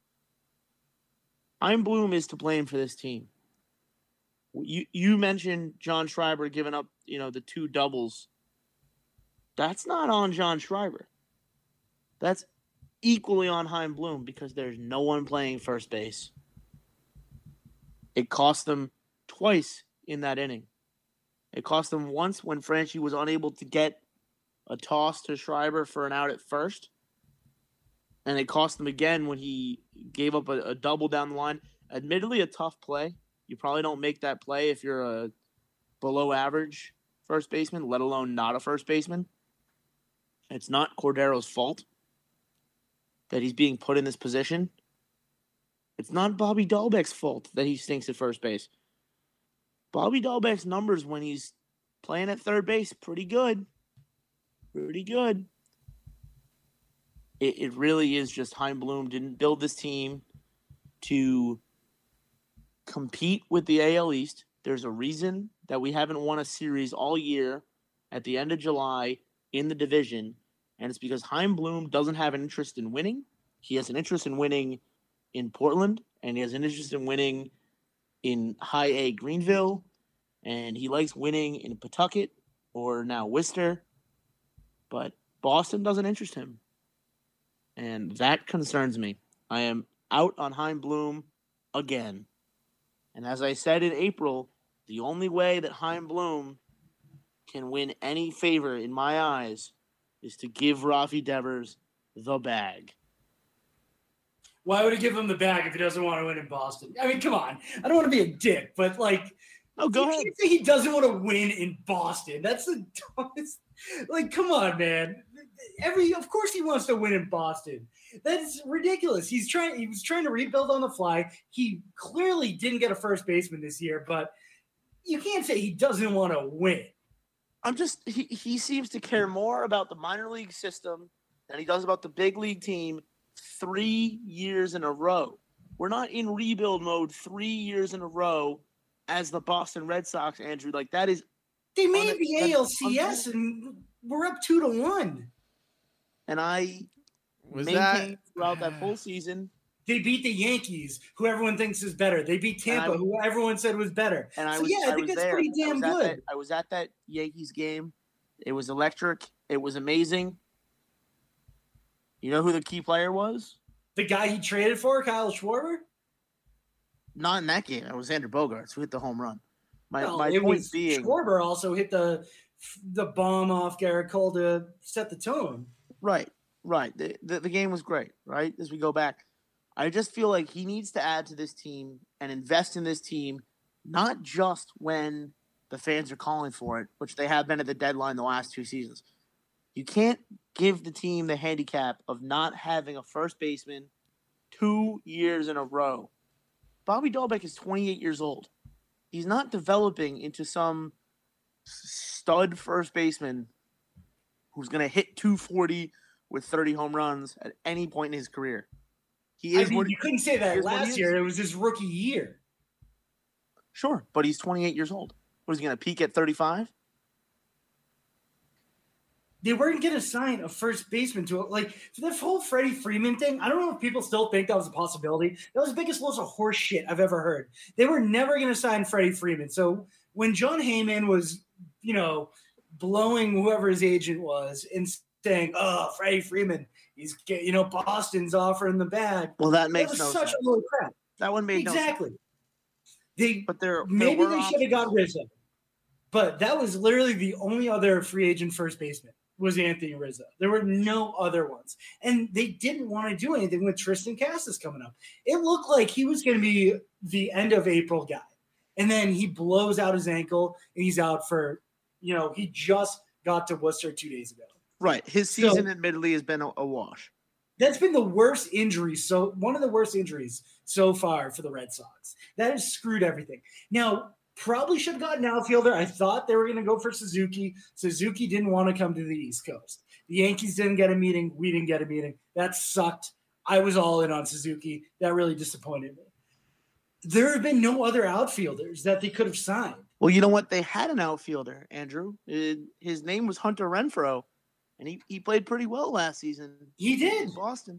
Chaim Bloom is to blame for this team. You you mentioned John Schreiber giving up, you know, the two doubles. That's not on John Schreiber. That's equally on Chaim Bloom because there's no one playing first base. It cost them twice in that inning. It cost them once when Franchi was unable to get a toss to Schreiber for an out at first. And it cost them again when he gave up a, a double down the line. Admittedly, a tough play. You probably don't make that play if you're a below average first baseman, let alone not a first baseman. It's not Cordero's fault that he's being put in this position. It's not Bobby Dahlbeck's fault that he stinks at first base. Bobby Dahlbeck's numbers when he's playing at third base, pretty good. Pretty good. It, it really is just Chaim Bloom didn't build this team to compete with the A L East, There's a reason that we haven't won a series all year at the end of July in the division, and it's because Chaim Bloom doesn't have an interest in winning. He has an interest in winning in Portland, and he has an interest in winning in High A Greenville, and he likes winning in Pawtucket or now Worcester, but Boston doesn't interest him, and that concerns me. I am out on Chaim Bloom again, and as I said in April, the only way that Chaim Bloom can win any favor in my eyes is to give Rafi Devers the bag. Why would he give him the bag if he doesn't want to win in Boston? I mean, come on. I don't want to be a dick, but like, oh, go you ahead. can't say he doesn't want to win in Boston. That's the dumbest. Like, come on, man. Every, of course, he wants to win in Boston. That's ridiculous. He's trying. He was trying to rebuild on the fly. He clearly didn't get a first baseman this year, but you can't say he doesn't want to win. I'm just. He he seems to care more about the minor league system than he does about the big league team. Three years in a row. We're not in rebuild mode three years in a row as the Boston Red Sox, Andrew. Like, that is. They made the A L C S and we're up two to one. And I Was maintained that throughout that full season. They beat the Yankees, who everyone thinks is better. They beat Tampa, I, who everyone said was better. And I so was, yeah, I, I think was that's there. pretty damn I was good. That, I was at that Yankees game. It was electric. It was amazing. You know who the key player was? The guy he traded for, Kyle Schwarber? Not in that game. It was Xander Bogaerts who hit the home run. My No, my it point was being, Schwarber also hit the the bomb off Garrett Cole to set the tone. right, right. The, the the game was great. Right, as we go back, I just feel like he needs to add to this team and invest in this team, not just when the fans are calling for it, which they have been at the deadline the last two seasons. You can't give the team the handicap of not having a first baseman two years in a row. Bobby Dahlbeck is twenty-eight years old. He's not developing into some stud first baseman who's going to hit two forty with thirty home runs at any point in his career. He I is mean, what you couldn't say that he is what he last is. year. It was his rookie year. Sure, but he's twenty-eight years old. What is he going to peak at thirty-five? They weren't going to sign a first baseman to it. Like, this whole Freddie Freeman thing, I don't know if people still think that was a possibility. That was the biggest load of horse shit I've ever heard. They were never going to sign Freddie Freeman. So when John Heyman was, you know, blowing whoever his agent was and saying, oh, Freddie Freeman, he's, you know, Boston's offering the bag. Well, that That makes was no such sense. a load of crap. That one made Exactly. no sense. They, But there, there maybe were they should have got Rizzo. But that was literally the only other free agent first baseman was Anthony Rizzo. There were no other ones. And they didn't want to do anything with Tristan Casas coming up. It looked like he was going to be the end of April guy. And then he blows out his ankle and he's out for, you know, he just got to Worcester two days ago. Right. His So- season, admittedly, has been a, a wash. That's been the worst injury. So one of the worst injuries so far for the Red Sox. That has screwed everything. Now, probably should have gotten an outfielder. I thought they were going to go for Suzuki. Suzuki didn't want to come to the East Coast. The Yankees didn't get a meeting. We didn't get a meeting. That sucked. I was all in on Suzuki. That really disappointed me. There have been no other outfielders that they could have signed. Well, you know what? They had an outfielder, Andrew. It- his name was Hunter Renfroe, and he, he played pretty well last season. He did. in Boston.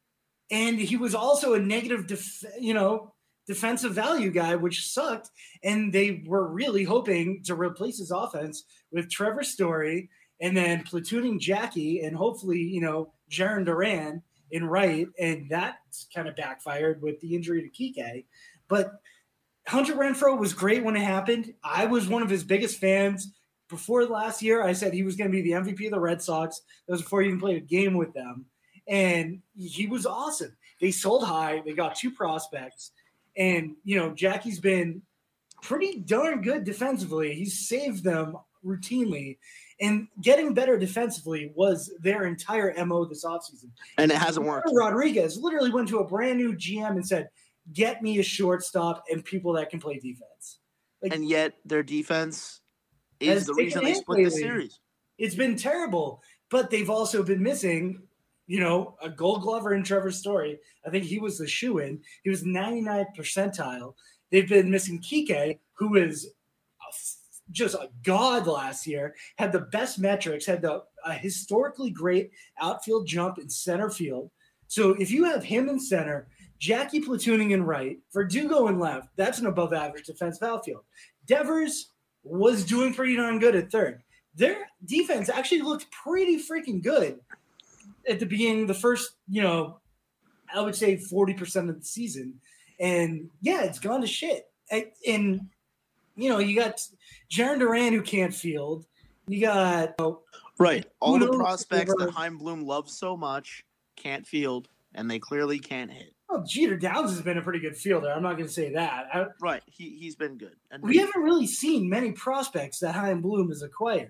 And he was also a negative, def- you know, defensive value guy, which sucked. And they were really hoping to replace his offense with Trevor Story and then platooning Jackie and hopefully, you know, Jaron Duran in right. And that kind of backfired with the injury to Kike. But Hunter Renfroe was great when it happened. I was one of his biggest fans. Before last year, I said he was going to be the M V P of the Red Sox. That was before he even played a game with them. And he was awesome. They sold high. They got two prospects. And, you know, Jackie's been pretty darn good defensively. He's saved them routinely. And getting better defensively was their entire M O this offseason. And it hasn't worked. Rodriguez literally went to a brand new G M and said, get me a shortstop and people that can play defense. Like, And yet their defense Has is the taken reason a they hit split the lately. series. it's been terrible. But they've also been missing, you know, a Gold Glover in Trevor Story. I think he was the shoe-in. He was ninety-ninth percentile. They've been missing Kike, who is just a god last year, had the best metrics, had the a historically great outfield jump in center field. So if you have him in center, Jackie platooning in right, Verdugo in left, that's an above average defensive outfield. Devers was doing pretty darn good at third. Their defense actually looked pretty freaking good at the beginning of the first, you know, I would say forty percent of the season. And yeah, it's gone to shit. And, and you know, you got Jaron Duran who can't field. You got you know, right. All the knows prospects over, that Chaim Bloom loves so much can't field, and they clearly can't hit. Well, Jeter Downs has been a pretty good fielder. I'm not going to say that. I, right. He, he's been good. And we haven't really seen many prospects that Chaim Bloom has acquired.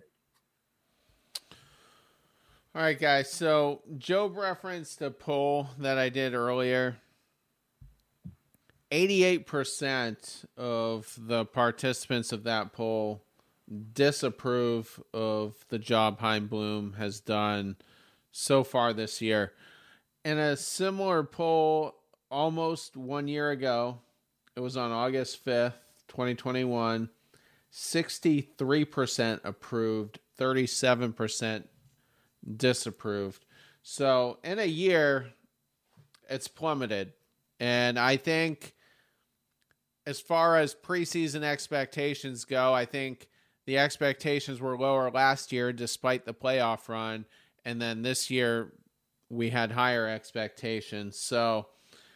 All right, guys. So Job referenced a poll that I did earlier. eighty-eight percent of the participants of that poll disapprove of the job Chaim Bloom has done so far this year. In a similar poll almost one year ago, it was on August fifth, twenty twenty-one, sixty-three percent approved, thirty-seven percent disapproved. So in a year, it's plummeted. And I think as far as preseason expectations go, I think the expectations were lower last year despite the playoff run. And then this year we had higher expectations. So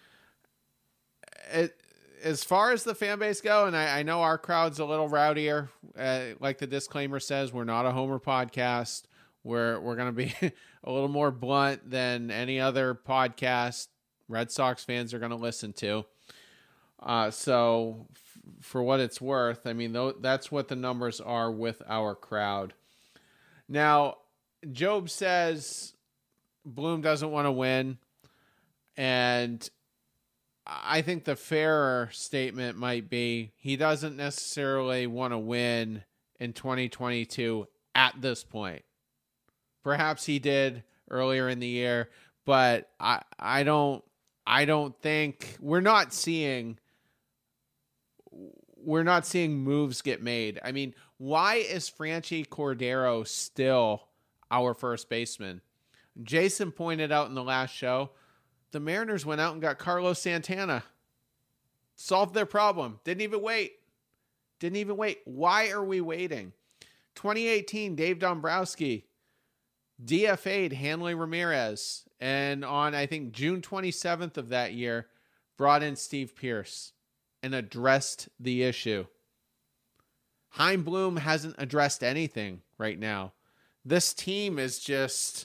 it, as far as the fan base go, and I, I know our crowd's a little rowdier, uh, like the disclaimer says, we're not a Homer podcast. We're, we're going to be a little more blunt than any other podcast Red Sox fans are going to listen to. Uh, so f- for what it's worth, I mean, th- that's what the numbers are with our crowd. Now, Job says Bloom doesn't want to win. And I think the fairer statement might be he doesn't necessarily want to win in twenty twenty-two at this point. Perhaps he did earlier in the year, but I, I don't, I don't think we're not seeing, we're not seeing moves get made. I mean, why is Franchy Cordero still our first baseman? Jason pointed out in the last show, the Mariners went out and got Carlos Santana. Solved their problem. Didn't even wait. Didn't even wait. Why are we waiting? twenty eighteen, Dave Dombrowski D F A'd Hanley Ramirez. And on, I think, June twenty-seventh of that year, brought in Steve Pearce and addressed the issue. Chaim Bloom hasn't addressed anything right now. This team is just,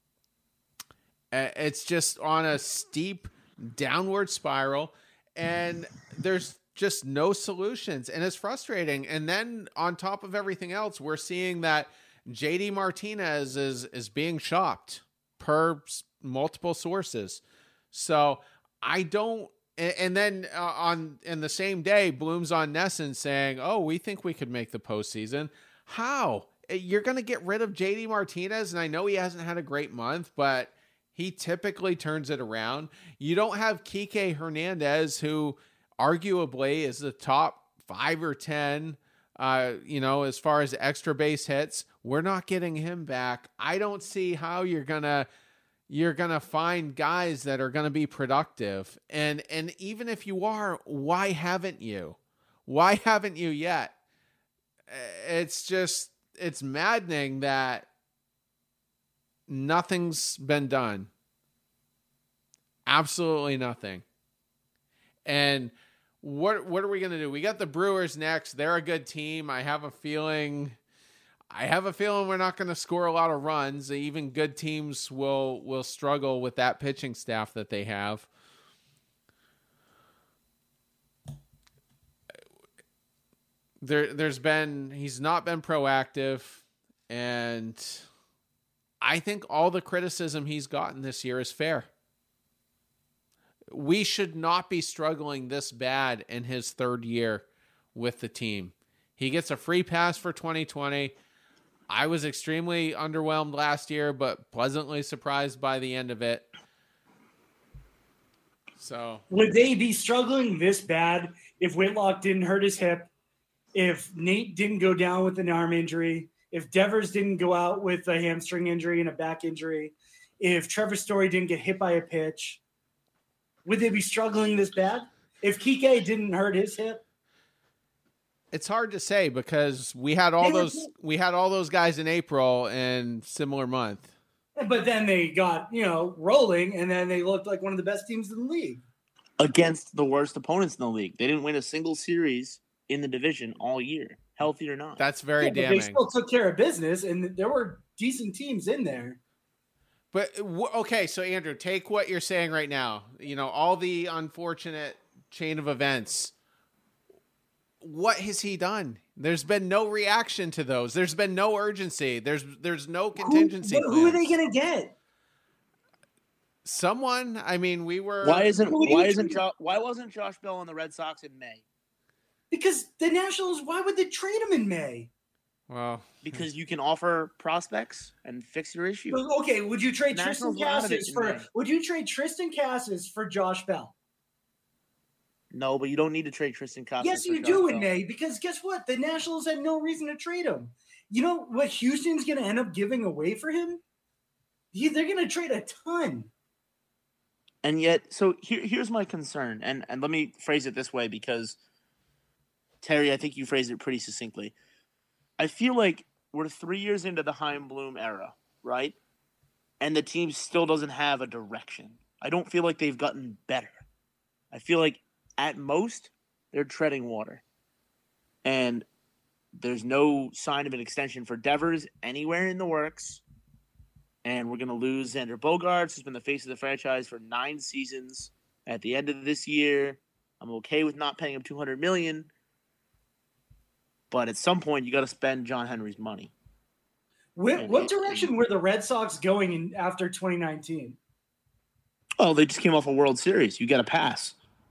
it's just on a steep downward spiral, and there's just no solutions, and it's frustrating. And then on top of everything else, we're seeing that J D Martinez is, is being shopped per multiple sources. So I don't, and then uh, on, in the same day, Bloom's on Nesson saying, oh, we think we could make the postseason. How? You're going to get rid of J D Martinez. And I know he hasn't had a great month, but he typically turns it around. You don't have Kike Hernandez, who arguably is the top five or ten, uh, you know, as far as extra base hits. We're not getting him back. I don't see how you're going to, you're going to find guys that are going to be productive. And, and even if you are, why haven't you? Why haven't you yet? It's just, it's maddening that nothing's been done. Absolutely nothing. And what, what are we going to do? We got the Brewers next. They're a good team. I have a feeling, I have a feeling we're not going to score a lot of runs. Even good teams will, will struggle with that pitching staff that they have. There, there's been, he's not been proactive, and I think all the criticism he's gotten this year is fair. We should not be struggling this bad in his third year with the team. He gets a free pass for twenty twenty. I was extremely underwhelmed last year, but pleasantly surprised by the end of it. So would they be struggling this bad if Whitlock didn't hurt his hip, if Nate didn't go down with an arm injury, if Devers didn't go out with a hamstring injury and a back injury, if Trevor Story didn't get hit by a pitch? Would they be struggling this bad? If Kike didn't hurt his hip? It's hard to say because we had all They were- those we had all those guys in April and similar month. But then they got, you know, rolling, and then they looked like one of the best teams in the league. Against the worst opponents in the league. They didn't win a single series in the division all year, healthy or not. That's very Yeah, but damning. they still took care of business, and there were decent teams in there. But w- okay, so Andrew, take what you're saying right now. You know, all the unfortunate chain of events. What has he done? There's been no reaction to those. There's been no urgency. There's there's no contingency. Who, but who are they plans. going to get? Someone. I mean, we were. Why isn't Who do you why isn't trade? jo- why wasn't Josh Bell on the Red Sox in May? Because the Nationals, why would they trade him in May? Well, Because you can offer prospects and fix your issue. Well, okay, would you trade Nationals Tristan were out of it Cassis in for? May. Would you trade Tristan Cassis for Josh Bell? No, but you don't need to trade Tristan Casas. Yes, for you Josh do in Bell. May, because guess what? The Nationals had no reason to trade him. You know what Houston's going to end up giving away for him? He, they're going to trade a ton. And yet, so here, here's my concern, and and let me phrase it this way because Terry, I think you phrased it pretty succinctly. I feel like we're three years into the Chaim Bloom era, right? And the team still doesn't have a direction. I don't feel like they've gotten better. I feel like at most they're treading water, and there's no sign of an extension for Devers anywhere in the works. And we're going to lose Xander Bogaerts, who's been the face of the franchise for nine seasons. At the end of this year, I'm okay with not paying him two hundred million dollars. But at some point, you got to spend John Henry's money. What, And what it- direction were the Red Sox going in after twenty nineteen? Oh, they just came off a World Series. You got to pass.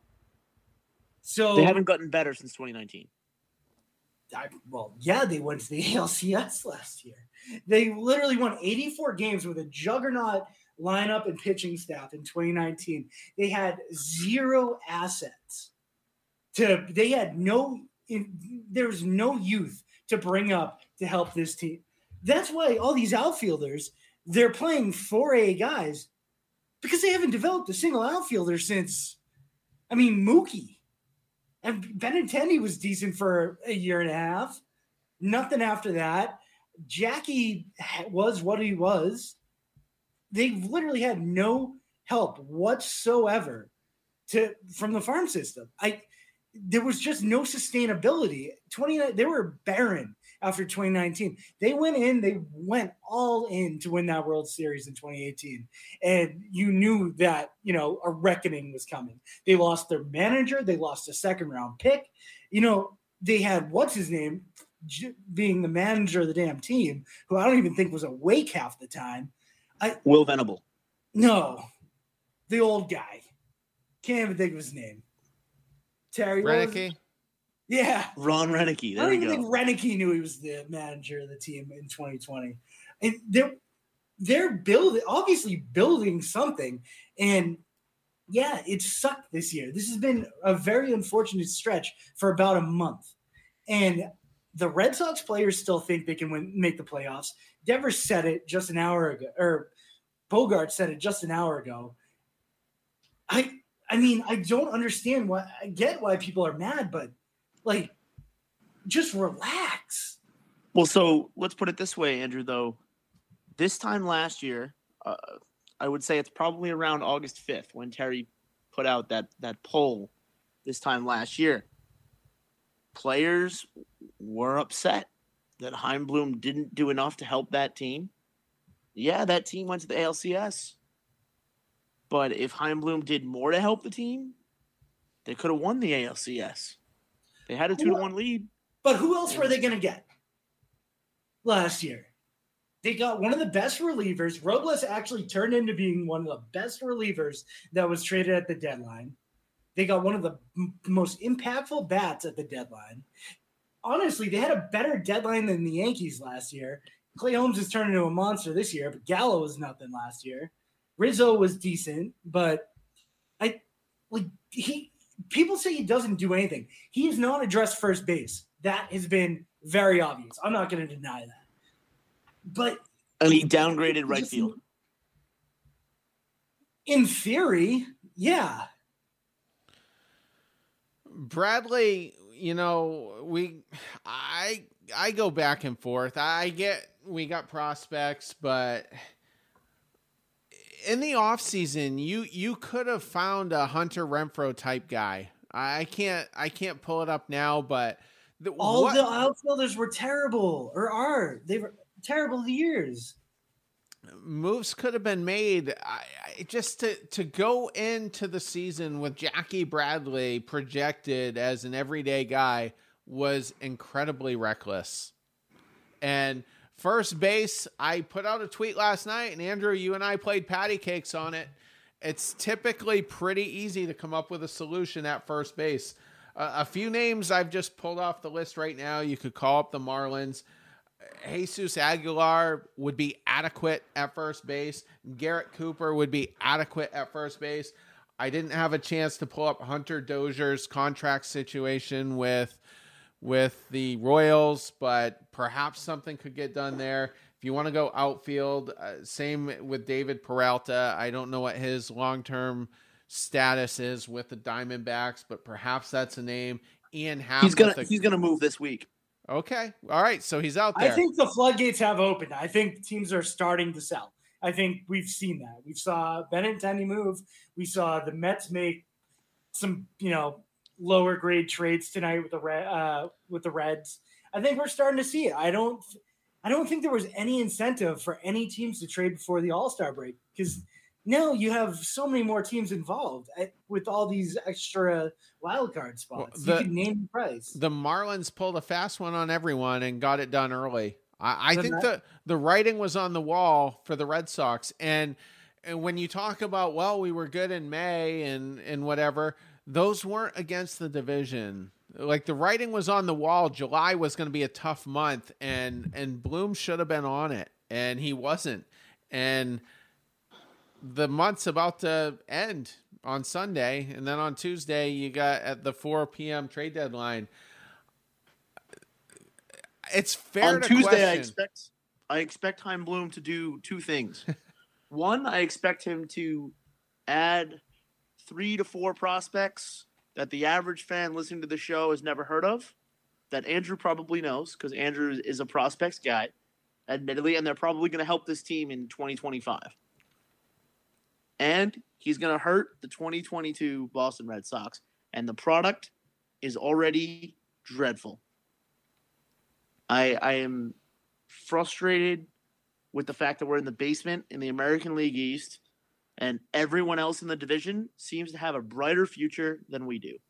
So They haven't gotten better since twenty nineteen. I, well, yeah, they went to the A L C S last year. They literally won eighty-four games with a juggernaut lineup and pitching staff in twenty nineteen. They had zero assets. To they had no. In, there was no youth to bring up to help this team. That's why all these outfielders, they're playing four A guys because they haven't developed a single outfielder since, I mean, Mookie. And Benintendi was decent for a year and a half. Nothing after that. Jackie was what he was. They literally had no help whatsoever to from the farm system. I there was just no sustainability. twenty they were barren after twenty nineteen. They went in, they went all in to win that World Series in twenty eighteen. And you knew that, you know, a reckoning was coming. They lost their manager, they lost a second round pick. You know, they had what's his name j- being the manager of the damn team, who I don't even think was awake half the time. I Will Venable. no, the old guy. Can't even think of his name. Terry what was it? Renicky. Yeah. Ron Renicky. I There don't we even go. think Renicky knew he was the manager of the team in twenty twenty. And they're they're building, obviously building something. And yeah, it sucked this year. This has been a very unfortunate stretch for about a month. And the Red Sox players still think they can win, make the playoffs. Devers said it just an hour ago, or Bogart said it just an hour ago. I I mean, I don't understand why. I get why people are mad, but like, just relax. Well, so let's put it this way, Andrew, though. This time last year, uh, I would say it's probably around August fifth when Terry put out that, that poll this time last year. Players were upset that Chaim Bloom didn't do enough to help that team. Yeah, that team went to the A L C S. But if Chaim Bloom did more to help the team, they could have won the A L C S. They had a two to one lead. But who else were they going to get last year? They got one of the best relievers. Robles actually turned into being one of the best relievers that was traded at the deadline. They got one of the m- most impactful bats at the deadline. Honestly, they had a better deadline than the Yankees last year. Clay Holmes has turned into a monster this year, but Gallo was nothing last year. Rizzo was decent, but I like he people say he doesn't do anything. He has not addressed first base. That has been very obvious. I'm not going to deny that. But and he downgraded right just, field. In theory, yeah. Bradley, you know, we I I go back and forth. I get we got prospects, but in the offseason, you you could have found a Hunter Renfroe type guy. I can't I can't pull it up now, but the, all what, the outfielders were terrible or are. They were terrible the years. Moves could have been made. I, I, just to, to go into the season with Jackie Bradley projected as an everyday guy was incredibly reckless. And first base, I put out a tweet last night, and Andrew, you and I played patty cakes on it. It's typically pretty easy to come up with a solution at first base. Uh, a few names I've just pulled off the list right now. You could call up the Marlins. Jesus Aguilar would be adequate at first base. Garrett Cooper would be adequate at first base. I didn't have a chance to pull up Hunter Dozier's contract situation with with the Royals, but perhaps something could get done there. If you want to go outfield, uh, same with David Peralta. I don't know what his long-term status is with the Diamondbacks, but perhaps that's a name. Ian Happ. He's gonna the... he's gonna move this week. Okay. All right. So he's out there. I think the floodgates have opened. I think teams are starting to sell. I think we've seen that. We saw Benintendi move. We saw the Mets make some, you know, lower grade trades tonight with the Red, uh, with the Reds. I think we're starting to see it. I don't, I don't think there was any incentive for any teams to trade before the All-Star break because now you have so many more teams involved with all these extra wild card spots. Well, the, you can name the price. The Marlins pulled a fast one on everyone and got it done early. I, I think the, the writing was on the wall for the Red Sox. And, and when you talk about, well, we were good in May and, and whatever, those weren't against the division. Like the writing was on the wall. July was going to be a tough month, and, and Bloom should have been on it, and he wasn't. And the month's about to end on Sunday, and then on Tuesday you got at the four p.m. trade deadline. It's fair on to Tuesday. question. I expect I expect Chaim Bloom to do two things. One, I expect him to add three to four prospects that the average fan listening to the show has never heard of, that Andrew probably knows because Andrew is a prospects guy, admittedly, and they're probably going to help this team in twenty twenty-five. And he's going to hurt the twenty twenty-two Boston Red Sox. And the product is already dreadful. I, I am frustrated with the fact that we're in the basement in the American League East, and everyone else in the division seems to have a brighter future than we do.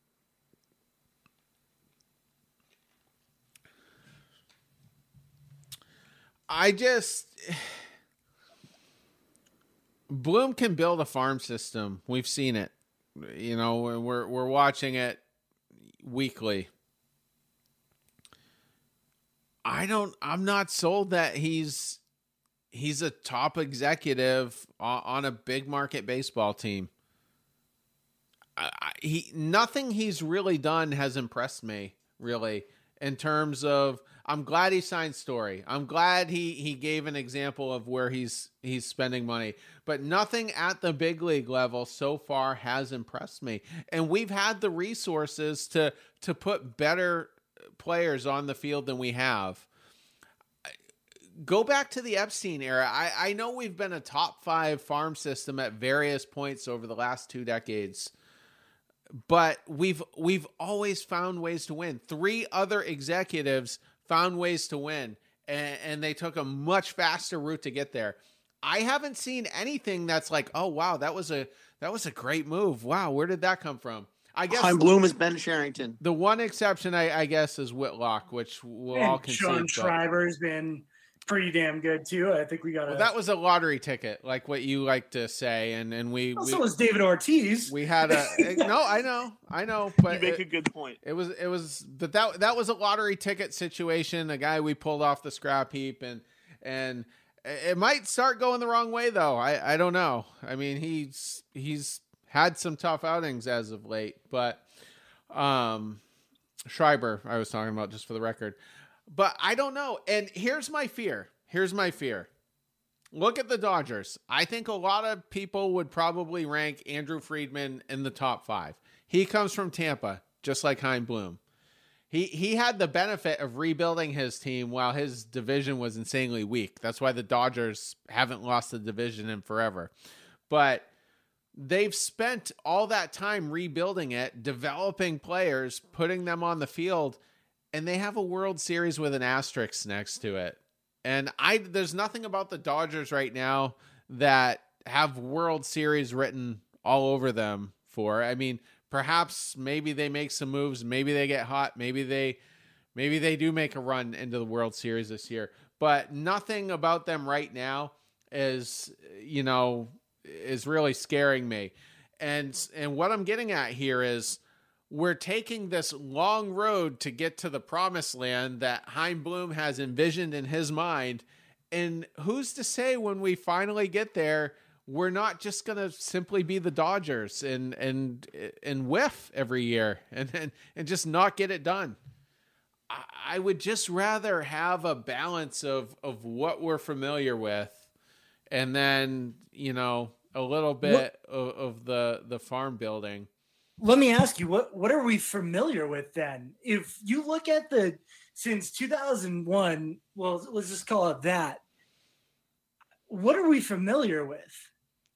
I just... Bloom can build a farm system. We've seen it. You know, we're we're watching it weekly. I don't I'm not sold that he's he's a top executive on a big market baseball team. I, he nothing he's really done has impressed me, really, in terms of I'm glad he signed Story. I'm glad he, he gave an example of where he's he's spending money. But nothing at the big league level so far has impressed me. And we've had the resources to to put better players on the field than we have. Go back to the Epstein era. I, I know we've been a top five farm system at various points over the last two decades. But we've we've always found ways to win. Three other executives found ways to win, and, and they took a much faster route to get there. I haven't seen anything that's like, oh wow, that was a that was a great move. Wow, where did that come from? I guess Chaim Bloom is Ben Sherrington. The one exception, I, I guess, is Whitlock, which we'll and all concede. Sean Schreiber's been pretty damn good too. I think we got. Well, that was a lottery ticket, like what you like to say, and and we. Also, we, was David Ortiz. We had a no, I know, I know, but you make it, a good point. It was it was but that that was a lottery ticket situation. A guy we pulled off the scrap heap, and and it might start going the wrong way though. I I don't know. I mean, he's he's had some tough outings as of late, but um, Schreiber, I was talking about just for the record, but I don't know. And here's my fear. Here's my fear. Look at the Dodgers. I think a lot of people would probably rank Andrew Friedman in the top five. He comes from Tampa, just like Chaim Bloom. He he had the benefit of rebuilding his team while his division was insanely weak. That's why the Dodgers haven't lost the division in forever. But they've spent all that time rebuilding it, developing players, putting them on the field, and they have a World Series with an asterisk next to it. And I there's nothing about the Dodgers right now that have World Series written all over them for. I mean, perhaps maybe they make some moves, maybe they get hot, maybe they maybe they do make a run into the World Series this year. But nothing about them right now is, you know, is really scaring me. And and what I'm getting at here is we're taking this long road to get to the promised land that Chaim Bloom has envisioned in his mind. And who's to say when we finally get there, we're not just going to simply be the Dodgers and, and, and whiff every year and, and, and just not get it done. I, I would just rather have a balance of, of what we're familiar with. And then, you know, a little bit of, of the, the farm building. Let me ask you, what, what are we familiar with then? If you look at the, since two thousand one, well, let's just call it that. What are we familiar with?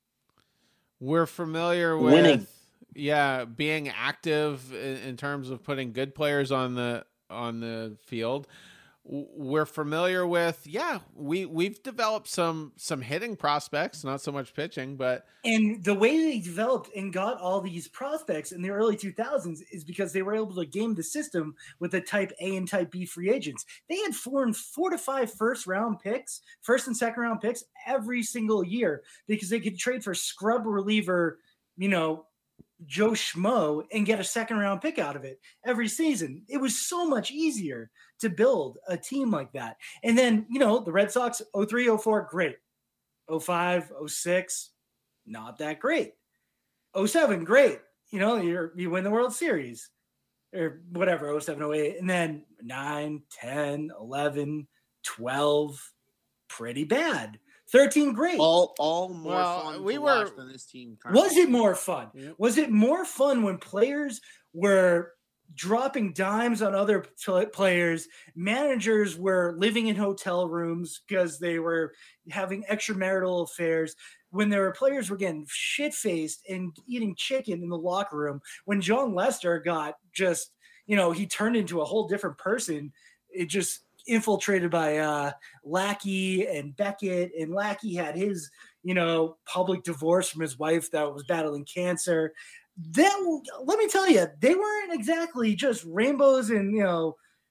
We're familiar with, winning. Yeah, being active in, in terms of putting good players on the, on the field. We're familiar with, yeah, we, we've developed some, some hitting prospects, not so much pitching, but. And the way they developed and got all these prospects in the early two thousands is because they were able to game the system with the type A and type B free agents. They had four and four to five first round picks, first and second round picks every single year because they could trade for scrub reliever, you know, Joe Schmo and get a second round pick out of it every season. It was so much easier to build a team like that. And then, you know, the Red Sox, oh three, oh four, great. oh five, oh six, not that great. oh seven, great. You know, you're, you win the World Series or whatever, oh seven, oh eight. And then nine, ten, eleven, twelve, pretty bad. thirteen, great. All, all more Well, fun we to were- watch than this team. currently. Was it more fun? Yep. Was it more fun when players were dropping dimes on other pl- players? Managers were living in hotel rooms because they were having extramarital affairs. When there were players were getting shit-faced and eating chicken in the locker room. When John Lester got just, you know, he turned into a whole different person. It just infiltrated by uh, Lackey and Beckett, and Lackey had his, you know, public divorce from his wife that was battling cancer. Then let me tell you, they weren't exactly just rainbows and, you know,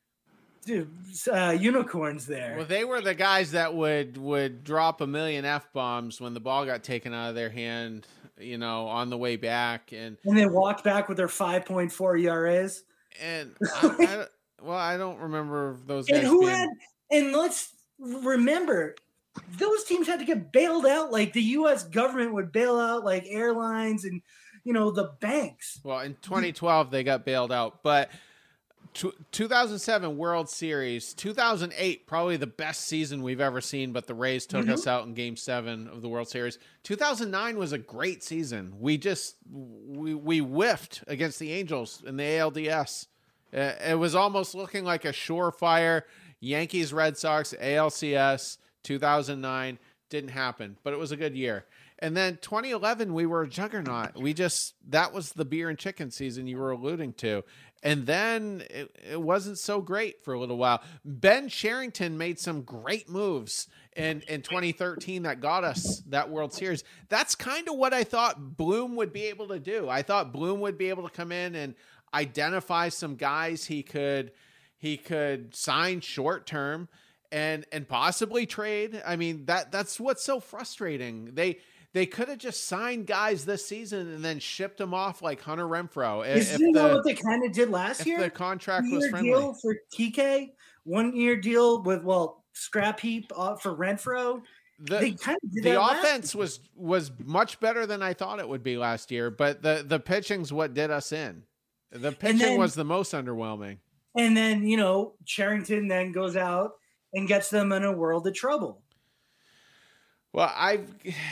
uh, unicorns there. Well, they were the guys that would, would drop a million F-bombs when the ball got taken out of their hand, you know, on the way back. And, and then walked back with their five point four E R As. and I, I, well, I don't remember those guys And who being, had, and let's remember, those teams had to get bailed out. Like the U S government would bail out like airlines and, you know, the banks. well, in twenty twelve, they got bailed out, but t- two thousand seven World Series, two thousand eight, probably the best season we've ever seen, but the Rays took Mhm. us out in game seven of the World Series. two thousand nine was a great season. We just, we, we whiffed against the Angels in the A L D S. Uh, it was almost looking like a surefire Yankees, Red Sox, A L C S. two thousand nine didn't happen, but it was a good year. And then twenty eleven, we were a juggernaut. We just, that was the beer and chicken season you were alluding to. And then it, it wasn't so great for a little while. Ben Cherington made some great moves in, in twenty thirteen that got us that World Series. That's kind of what I thought Bloom would be able to do. I thought Bloom would be able to come in and identify some guys he could, he could sign short term and, and possibly trade. I mean, that that's what's so frustrating. They, They could have just signed guys this season and then shipped them off like Hunter Renfroe. If Isn't that the, what they kind of did last if year? the contract was One-year friendly. deal for T K, one year deal with, well, scrap heap uh, for Renfro, the they kind of did the that last offense was was much better than I thought it would be last year, but the the pitching's what did us in. The pitching then- was the most underwhelming. And then, you know, Cherington then goes out and gets them in a world of trouble. Well, I've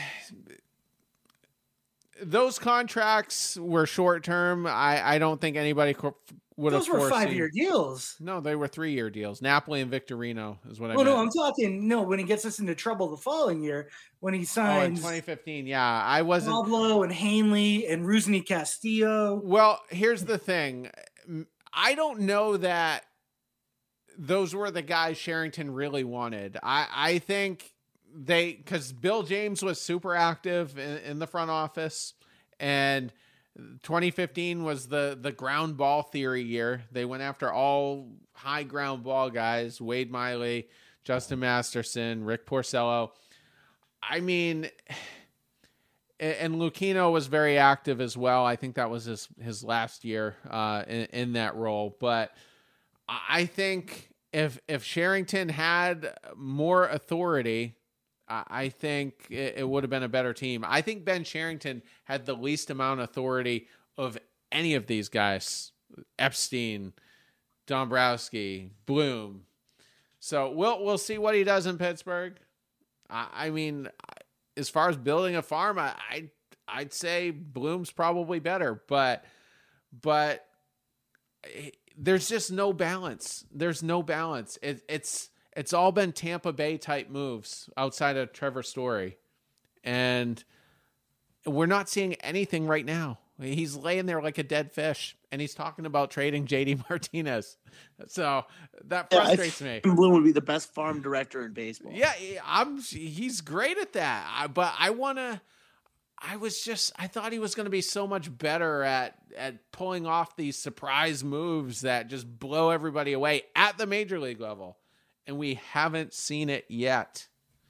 those contracts were short term. I, I don't think anybody co- would Those have were foreseen. five-year deals. No, they were three year deals. Napoli and Victorino is what I Oh, meant. no, I'm talking, no, when he gets us into trouble the following year, when he Oh, in signs twenty fifteen. Yeah, I wasn't. Pablo and Hanley and Rusney Castillo. Well, here's the thing. I don't know that those were the guys Cherington really wanted. I, I think they, because Bill James was super active in, in the front office, and twenty fifteen was the, the ground ball theory year. They went after all high ground ball guys, Wade Miley, Justin Masterson, Rick Porcello. I mean, and Lucchino was very active as well. I think that was his, his last year uh, in, in that role. But I think if if Cherington had more authority, I think it, it would have been a better team. I think Ben Cherington had the least amount of authority of any of these guys. Epstein, Dombrowski, Bloom. So we'll we'll see what he does in Pittsburgh. I, I mean, as far as building a farm, I, I I'd say Bloom's probably better, but but there's just no balance. There's no balance. It, it's it's all been Tampa Bay type moves outside of Trevor Story, and we're not seeing anything right now. He's laying there like a dead fish, and he's talking about trading J D Martinez. So that frustrates yeah, me. Bloom would be the best farm director in baseball. Yeah, I'm. He's great at that. I, but I want to. I was just. I thought he was going to be so much better at at pulling off these surprise moves that just blow everybody away at the major league level, and we haven't seen it yet.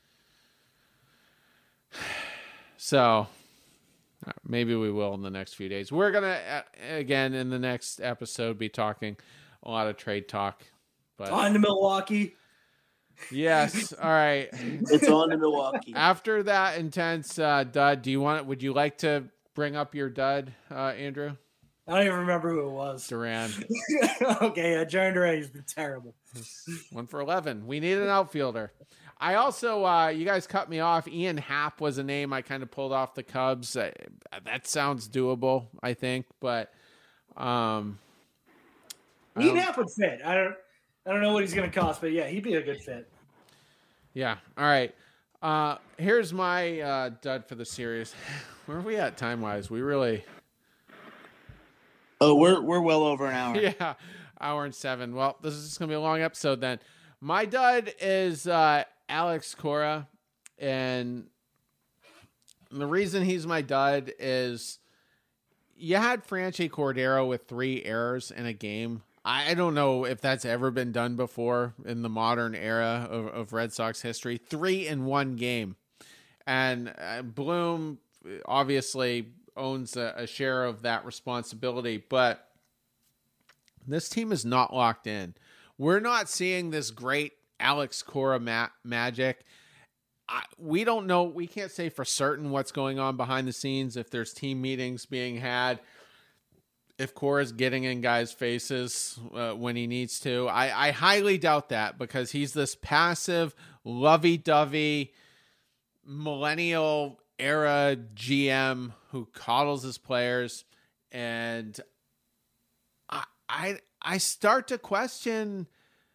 So maybe we will in the next few days. We're gonna again in the next episode be talking a lot of trade talk. But on to Milwaukee. Yes. All right. It's on to Milwaukee. After that intense uh, dud, do you want? Would you like to bring up your dud, uh, Andrew? I don't even remember who it was. Duran. Okay, uh, Jarren Duran has been terrible. One for eleven. We need an outfielder. I also, uh, you guys cut me off. Ian Happ was a name I kind of pulled off the Cubs. Uh, that sounds doable, I think, but um, Ian Happ would fit. I don't. I don't know what he's going to cost, but yeah, he'd be a good fit. Yeah. All right. Uh, here's my uh, dud for the series. Where are we at time wise? We really. Oh, we're we're well over an hour. Yeah, hour and seven. Well, this is just gonna be a long episode then. My dud is uh, Alex Cora, and the reason he's my dud is you had Franchi Cordero with three errors in a game. I don't know if that's ever been done before in the modern era of, of Red Sox history. Three in one game. And uh, Bloom obviously owns a, a share of that responsibility, but this team is not locked in. We're not seeing this great Alex Cora ma- magic. I, we don't know. We can't say for certain what's going on behind the scenes, if there's team meetings being had, if Cora's getting in guys' faces uh, when he needs to. I, I highly doubt that, because he's this passive, lovey-dovey, millennial era G M who coddles his players. And I, I, I start to question,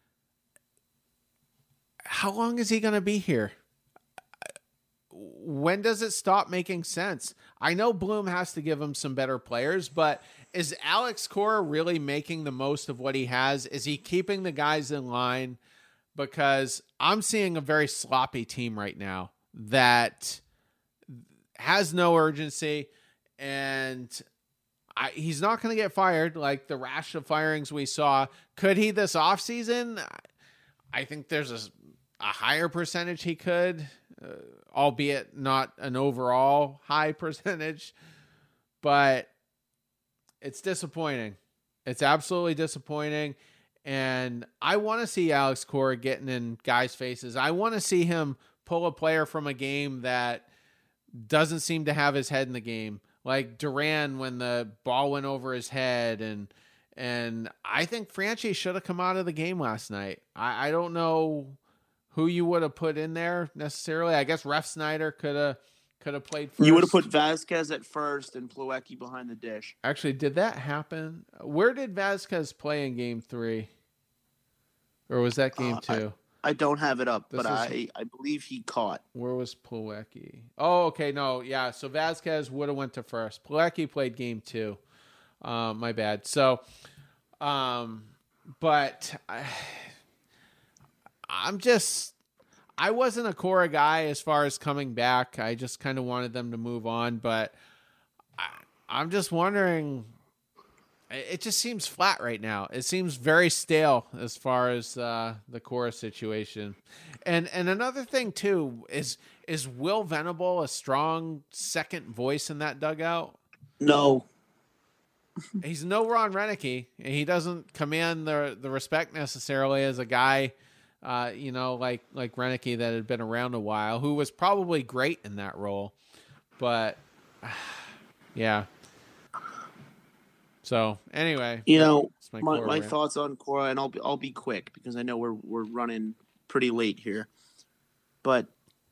how long is he going to be here? When does it stop making sense? I know Bloom has to give him some better players, but is Alex Cora really making the most of what he has? Is he keeping the guys in line? Because I'm seeing a very sloppy team right now that has no urgency, and I, he's not going to get fired like the rash of firings we saw. Could he this offseason? I think there's a, a higher percentage he could, uh, albeit not an overall high percentage, but it's disappointing. It's absolutely disappointing. And I want to see Alex Cora getting in guys' faces. I want to see him pull a player from a game that doesn't seem to have his head in the game, like Duran when the ball went over his head, and and I think Franchi should have come out of the game last night. I, I don't know who you would have put in there necessarily. I guess Ref Snyder could have could have played first. You would have put Vasquez at first and Plawecki behind the dish. Actually, did that happen? Where did Vasquez play in game three? Or was that game uh, two? I, I don't have it up, This but is- I, I believe he caught. Where was Plawecki? Oh, okay, no, yeah. So Vasquez would have went to first. Plawecki played game two. Um, my bad. So, um, but I, I'm just, I wasn't a Cora guy as far as coming back. I just kind of wanted them to move on, but I, I'm just wondering. It just seems flat right now. It seems very stale as far as uh, the Cora situation. And and another thing too is is Will Venable a strong second voice in that dugout? No. He's no Ron Renicky. He doesn't command the the respect necessarily as a guy, uh, you know, like like Renicky that had been around a while, who was probably great in that role. But yeah. So anyway, You know, that's my, my, Cora my rant. thoughts on Cora, and I'll be, I'll be quick because I know we're we're running pretty late here. But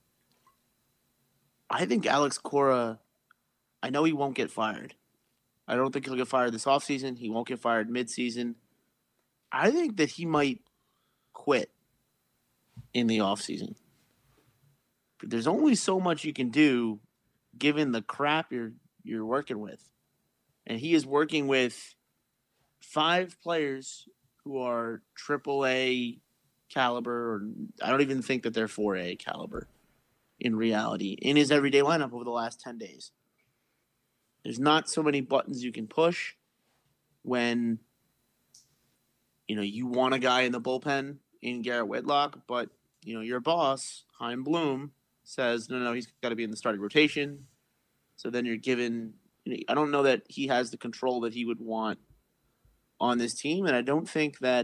I think Alex Cora, I know he won't get fired. I don't think he'll get fired this offseason. He won't get fired midseason. I think that he might quit in the offseason. But there's only so much you can do given the crap you're you're working with. And he is working with five players who are triple A caliber, or I don't even think that they're four A caliber in reality, in his everyday lineup over the last ten days. There's not so many buttons you can push when, you know, you want a guy in the bullpen in Garrett Whitlock, but, you know, your boss, Chaim Bloom, says, no, no, he's got to be in the starting rotation. So then you're given... I don't know that he has the control that he would want on this team, and I don't think that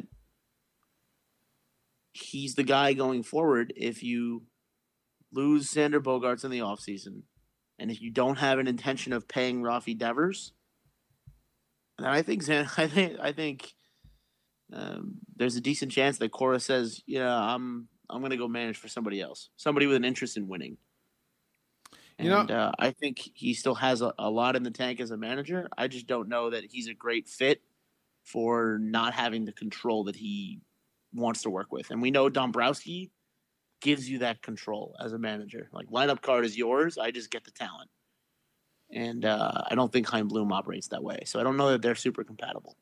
he's the guy going forward if you lose Xander Bogaerts in the offseason, and if you don't have an intention of paying Rafi Devers, then I think I think I think um, there's a decent chance that Cora says, "Yeah, I'm I'm going to go manage for somebody else, somebody with an interest in winning." And You know- uh, I think he still has a, a lot in the tank as a manager. I just don't know that he's a great fit for not having the control that he wants to work with. And we know Dombrowski gives you that control as a manager. Like, lineup card is yours. I just get the talent. And uh, I don't think Chaim Bloom operates that way. So I don't know that they're super compatible.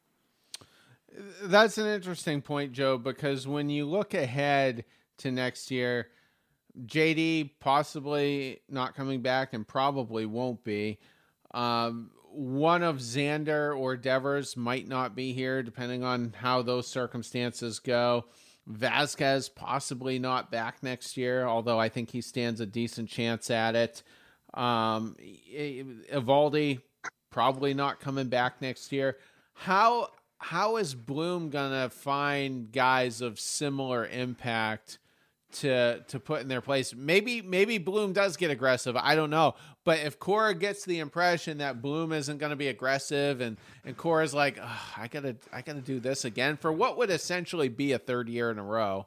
That's an interesting point, Joe, because when you look ahead to next year, J D possibly not coming back and probably won't be. Um, one of Xander or Devers might not be here, depending on how those circumstances go. Vasquez possibly not back next year, although I think he stands a decent chance at it. Um, Evaldi probably not coming back next year. How how is Bloom gonna find guys of similar impact to to put in their place? Maybe maybe Bloom does get aggressive. I don't know. But if Cora gets the impression that Bloom isn't going to be aggressive, and and Cora's like, I gotta I gotta do this again for what would essentially be a third year in a row.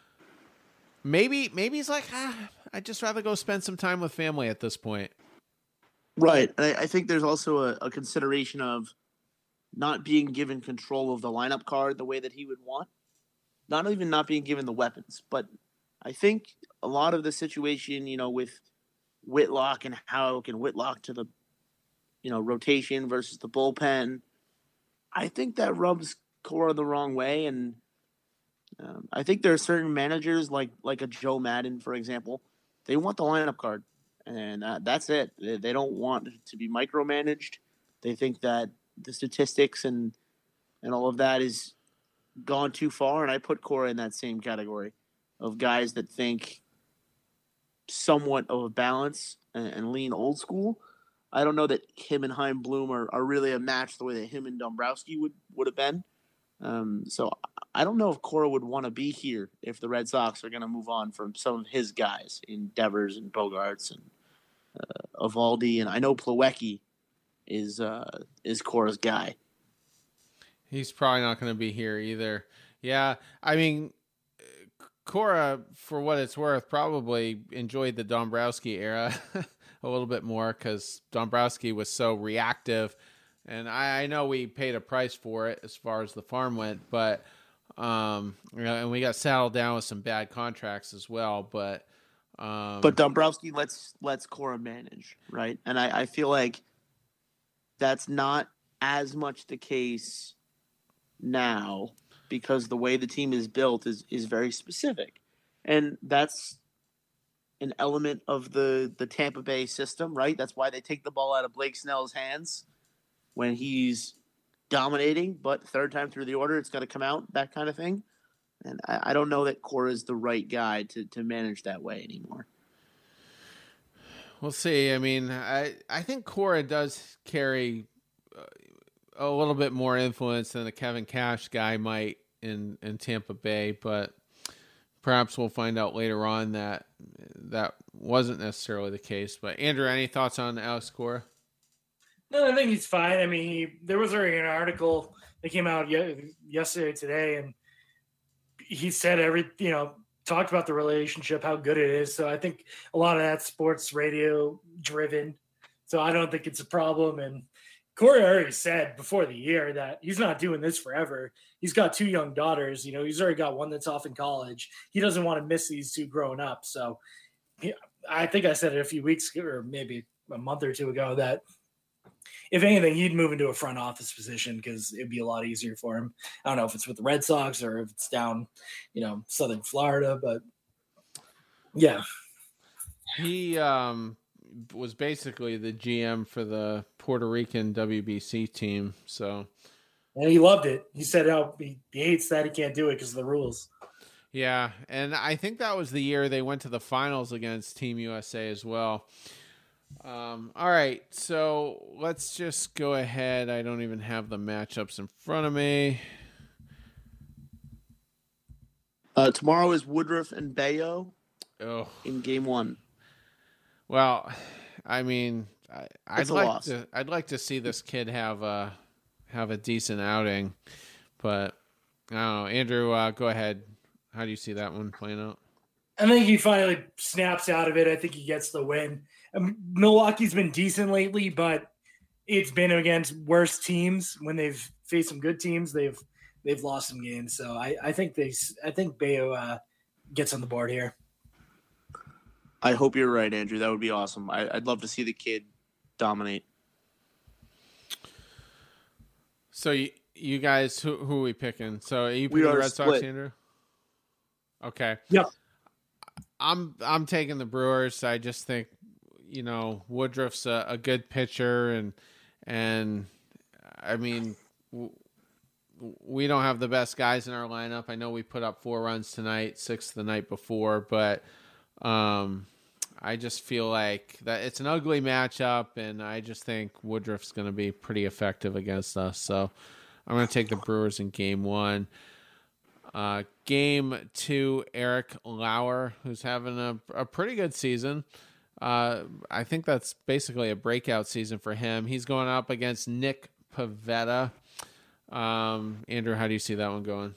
Maybe maybe he's like, ah, I'd just rather go spend some time with family at this point. Right. And I, I think there's also a, a consideration of not being given control of the lineup card the way that he would want. Not even not being given the weapons, but I think a lot of the situation, you know, with Whitlock and Houck and Whitlock to the, you know, rotation versus the bullpen, I think that rubs Cora the wrong way. And um, I think there are certain managers like like a Joe Madden, for example, they want the lineup card, and uh, that's it. They, they don't want to be micromanaged. They think that the statistics and and all of that is gone too far, and I put Cora in that same category of guys that think somewhat of a balance and, and lean old school. I don't know that him and Chaim Bloom are, are really a match the way that him and Dombrowski would, would have been. Um, so I don't know if Cora would want to be here if the Red Sox are going to move on from some of his guys in Devers and Bogarts and uh, Evaldi, and I know Plawecki is uh, is Cora's guy. He's probably not going to be here either. Yeah, I mean, Cora, for what it's worth, probably enjoyed the Dombrowski era a little bit more because Dombrowski was so reactive, and I, I know we paid a price for it as far as the farm went, but um, you know, and we got saddled down with some bad contracts as well. But um, but Dombrowski lets lets Cora manage, right? And I, I feel like that's not as much the case now, because the way the team is built is, is very specific. And that's an element of the, the Tampa Bay system, right? That's why they take the ball out of Blake Snell's hands when he's dominating, but third time through the order, it's got to come out, that kind of thing. And I, I don't know that Cora is the right guy to, to manage that way anymore. We'll see. I mean, I, I think Cora does carry uh, a little bit more influence than a Kevin Cash guy might in, in Tampa Bay, but perhaps we'll find out later on that that wasn't necessarily the case. But Andrew, any thoughts on Alex Cora? No, I think he's fine. I mean, he, there was already an article that came out ye- yesterday, today, and he said every, you know, talked about the relationship, how good it is. So I think a lot of that sports radio driven. So I don't think it's a problem. And Corey already said before the year that he's not doing this forever. He's got two young daughters. You know, he's already got one that's off in college. He doesn't want to miss these two growing up. So he, I think I said it a few weeks ago, or maybe a month or two ago, that if anything, he'd move into a front office position because it'd be a lot easier for him. I don't know if it's with the Red Sox or if it's down, you know, Southern Florida, but yeah. He um, was basically the G M for the Puerto Rican W B C team. So, and he loved it. He said, "Oh, he, he hates that he can't do it because of the rules." Yeah, and I think that was the year they went to the finals against Team U S A as well. Um, all right, so let's just go ahead. I don't even have the matchups in front of me. Uh, tomorrow is Woodruff and Bayo Oh, in game one. well, I mean, I, I'd It's a like loss. to. I'd like to see this kid have a have a decent outing, but I don't know. Andrew, uh, go ahead. How do you see that one playing out? I think he finally snaps out of it. I think he gets the win. Um, Milwaukee's been decent lately, but it's been against worse teams. When they've faced some good teams, they've they've lost some games. So I, I think they I think Bayo uh, gets on the board here. I hope you're right, Andrew. That would be awesome. I, I'd love to see the kid dominate. So you, you guys, who who are we picking? So are you We picking the are Red Sox, split. Andrew? Okay. Yeah. I'm I'm taking the Brewers. I just think, you know, Woodruff's a, a good pitcher, and and I mean, w- we don't have the best guys in our lineup. I know we put up four runs tonight, six the night before, but um, I just feel like that it's an ugly matchup, and I just think Woodruff's going to be pretty effective against us. So I'm going to take the Brewers in game one. Uh, game two, Eric Lauer, who's having a, a pretty good season. Uh, I think that's basically a breakout season for him. He's going up against Nick Pivetta. Um, Andrew, how do you see that one going?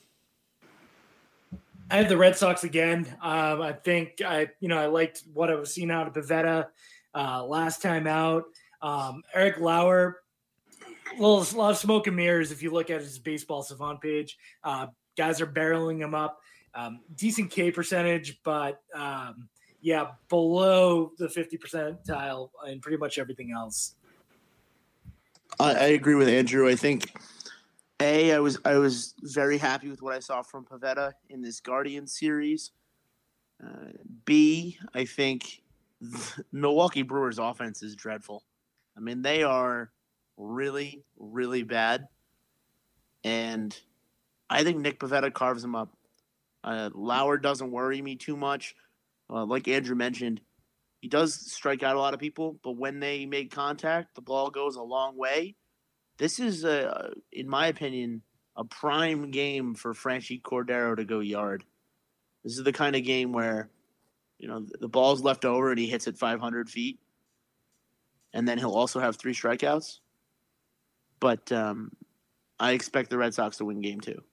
I have the Red Sox again. Um, I think I, you know, I liked what I was seeing out of Pivetta uh, last time out. Um, Eric Lauer, a little, a lot of smoke and mirrors if you look at his Baseball Savant page. Uh, guys are barreling him up. Um, decent K percentage, but um, yeah, below the fifty percentile in pretty much everything else. I, I agree with Andrew. I think A, I was I was very happy with what I saw from Pivetta in this Guardian series. Uh, B, I think the Milwaukee Brewers offense is dreadful. I mean, they are really, really bad. And I think Nick Pivetta carves them up. Uh, Lauer doesn't worry me too much. Uh, like Andrew mentioned, he does strike out a lot of people, but when they make contact, the ball goes a long way. This is, uh, in my opinion, a prime game for Franchi Cordero to go yard. This is the kind of game where, you know, the ball's left over and he hits it five hundred feet. And then he'll also have three strikeouts. But um, I expect the Red Sox to win game two.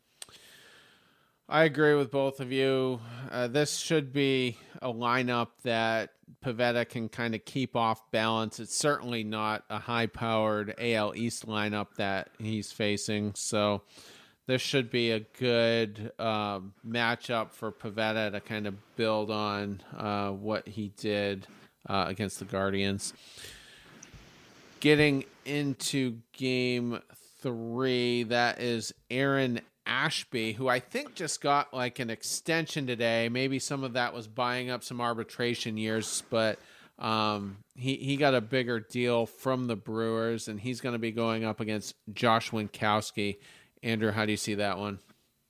I agree with both of you. Uh, this should be a lineup that Pivetta can kind of keep off balance. It's certainly not a high-powered A L East lineup that he's facing. So this should be a good uh, matchup for Pivetta to kind of build on uh, what he did uh, against the Guardians. Getting into game three, that is Aaron Ashby, who I think just got like an extension today. Maybe some of that was buying up some arbitration years, but um, he, he got a bigger deal from the Brewers, and he's going to be going up against Josh Winkowski. Andrew, how do you see that one?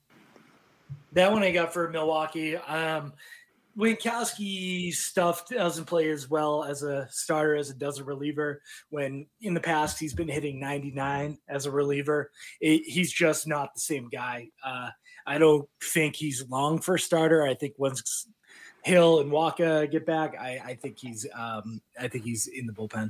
That one I got for Milwaukee. Um, Winkowski's stuff doesn't play as well as a starter as it does a reliever. When in the past he's been hitting ninety-nine as a reliever, it, he's just not the same guy. Uh, I don't think he's long for a starter. I think once Hill and Waka get back, I, I think he's um, I think he's in the bullpen.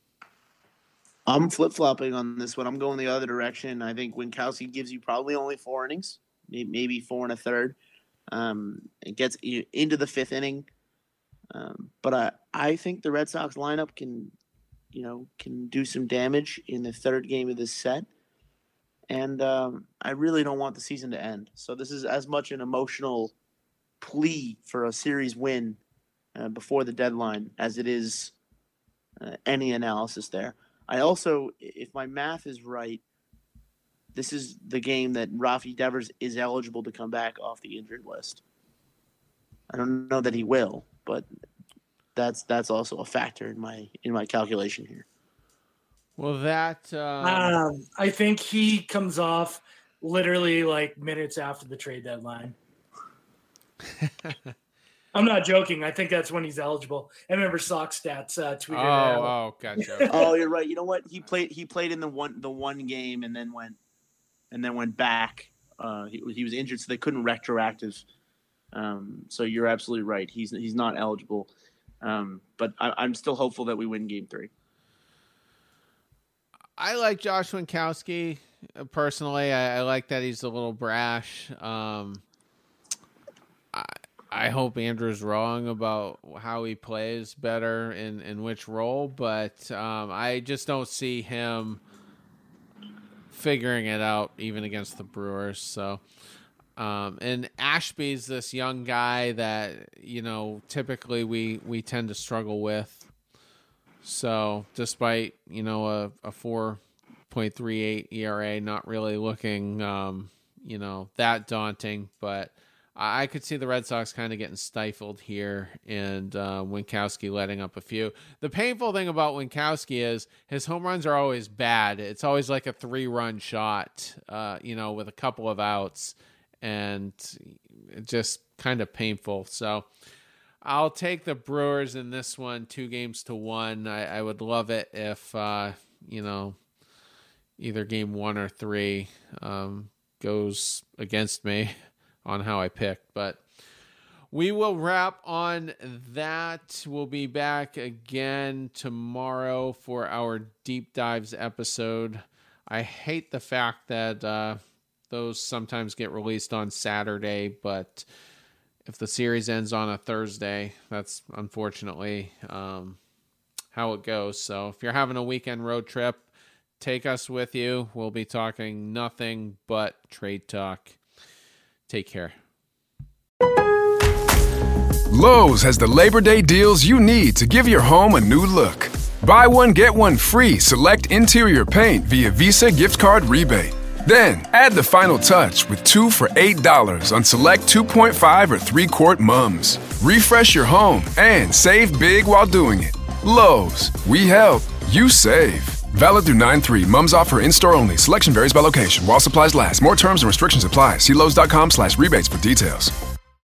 I'm flip-flopping on this one. I'm going the other direction. I think Winkowski gives you probably only four innings, maybe four and a third. Um, it gets you into the fifth inning. Um, but I, I think the Red Sox lineup can, you know, can do some damage in the third game of this set. And um, I really don't want the season to end. So this is as much an emotional plea for a series win uh, before the deadline as it is uh, any analysis there. I also, if my math is right, this is the game that Rafi Devers is eligible to come back off the injured list. I don't know that he will, but that's that's also a factor in my in my calculation here. Well, that um... um, I think he comes off literally like minutes after the trade deadline. I'm not joking. I think that's when he's eligible. I remember Sox Stats uh, tweeted. Oh, out. oh, gotcha. Oh, you're right. You know what? He played. He played in the one the one game and then went and then went back. Uh, he, he was injured, so they couldn't retroactive. Um, so you're absolutely right. He's he's not eligible. Um, but I, I'm still hopeful that we win Game Three. I like Josh Winkowski personally. I, I like that he's a little brash. Um, I. I hope Andrew's wrong about how he plays better in, in which role, but um, I just don't see him figuring it out even against the Brewers. So, um, and Ashby's this young guy that, you know, typically we, we tend to struggle with. So despite, you know, a, a four point three eight E R A, not really looking, um, you know, that daunting, but I could see the Red Sox kind of getting stifled here and uh, Winkowski letting up a few. The painful thing about Winkowski is his home runs are always bad. It's always like a three-run shot, uh, you know, with a couple of outs, and just kind of painful. So I'll take the Brewers in this one, two games to one. I, I would love it if, uh, you know, either game one or three um, goes against me on how I picked, but we will wrap on that. We'll be back again tomorrow for our deep dives episode. I hate the fact that uh, those sometimes get released on Saturday, but if the series ends on a Thursday, that's unfortunately um, how it goes. So if you're having a weekend road trip, take us with you. We'll be talking nothing but trade talk. Take care. Lowe's has the Labor Day deals you need to give your home a new look. Buy one, get one free select interior paint via Visa gift card rebate. Then, add the final touch with two for eight dollars on select two point five or three quart mums. Refresh your home and save big while doing it. Lowe's, we help, you save. Valid through nine three. Mums offer in-store only. Selection varies by location. While supplies last. More terms and restrictions apply. See Lowe's dot com slash rebates for details.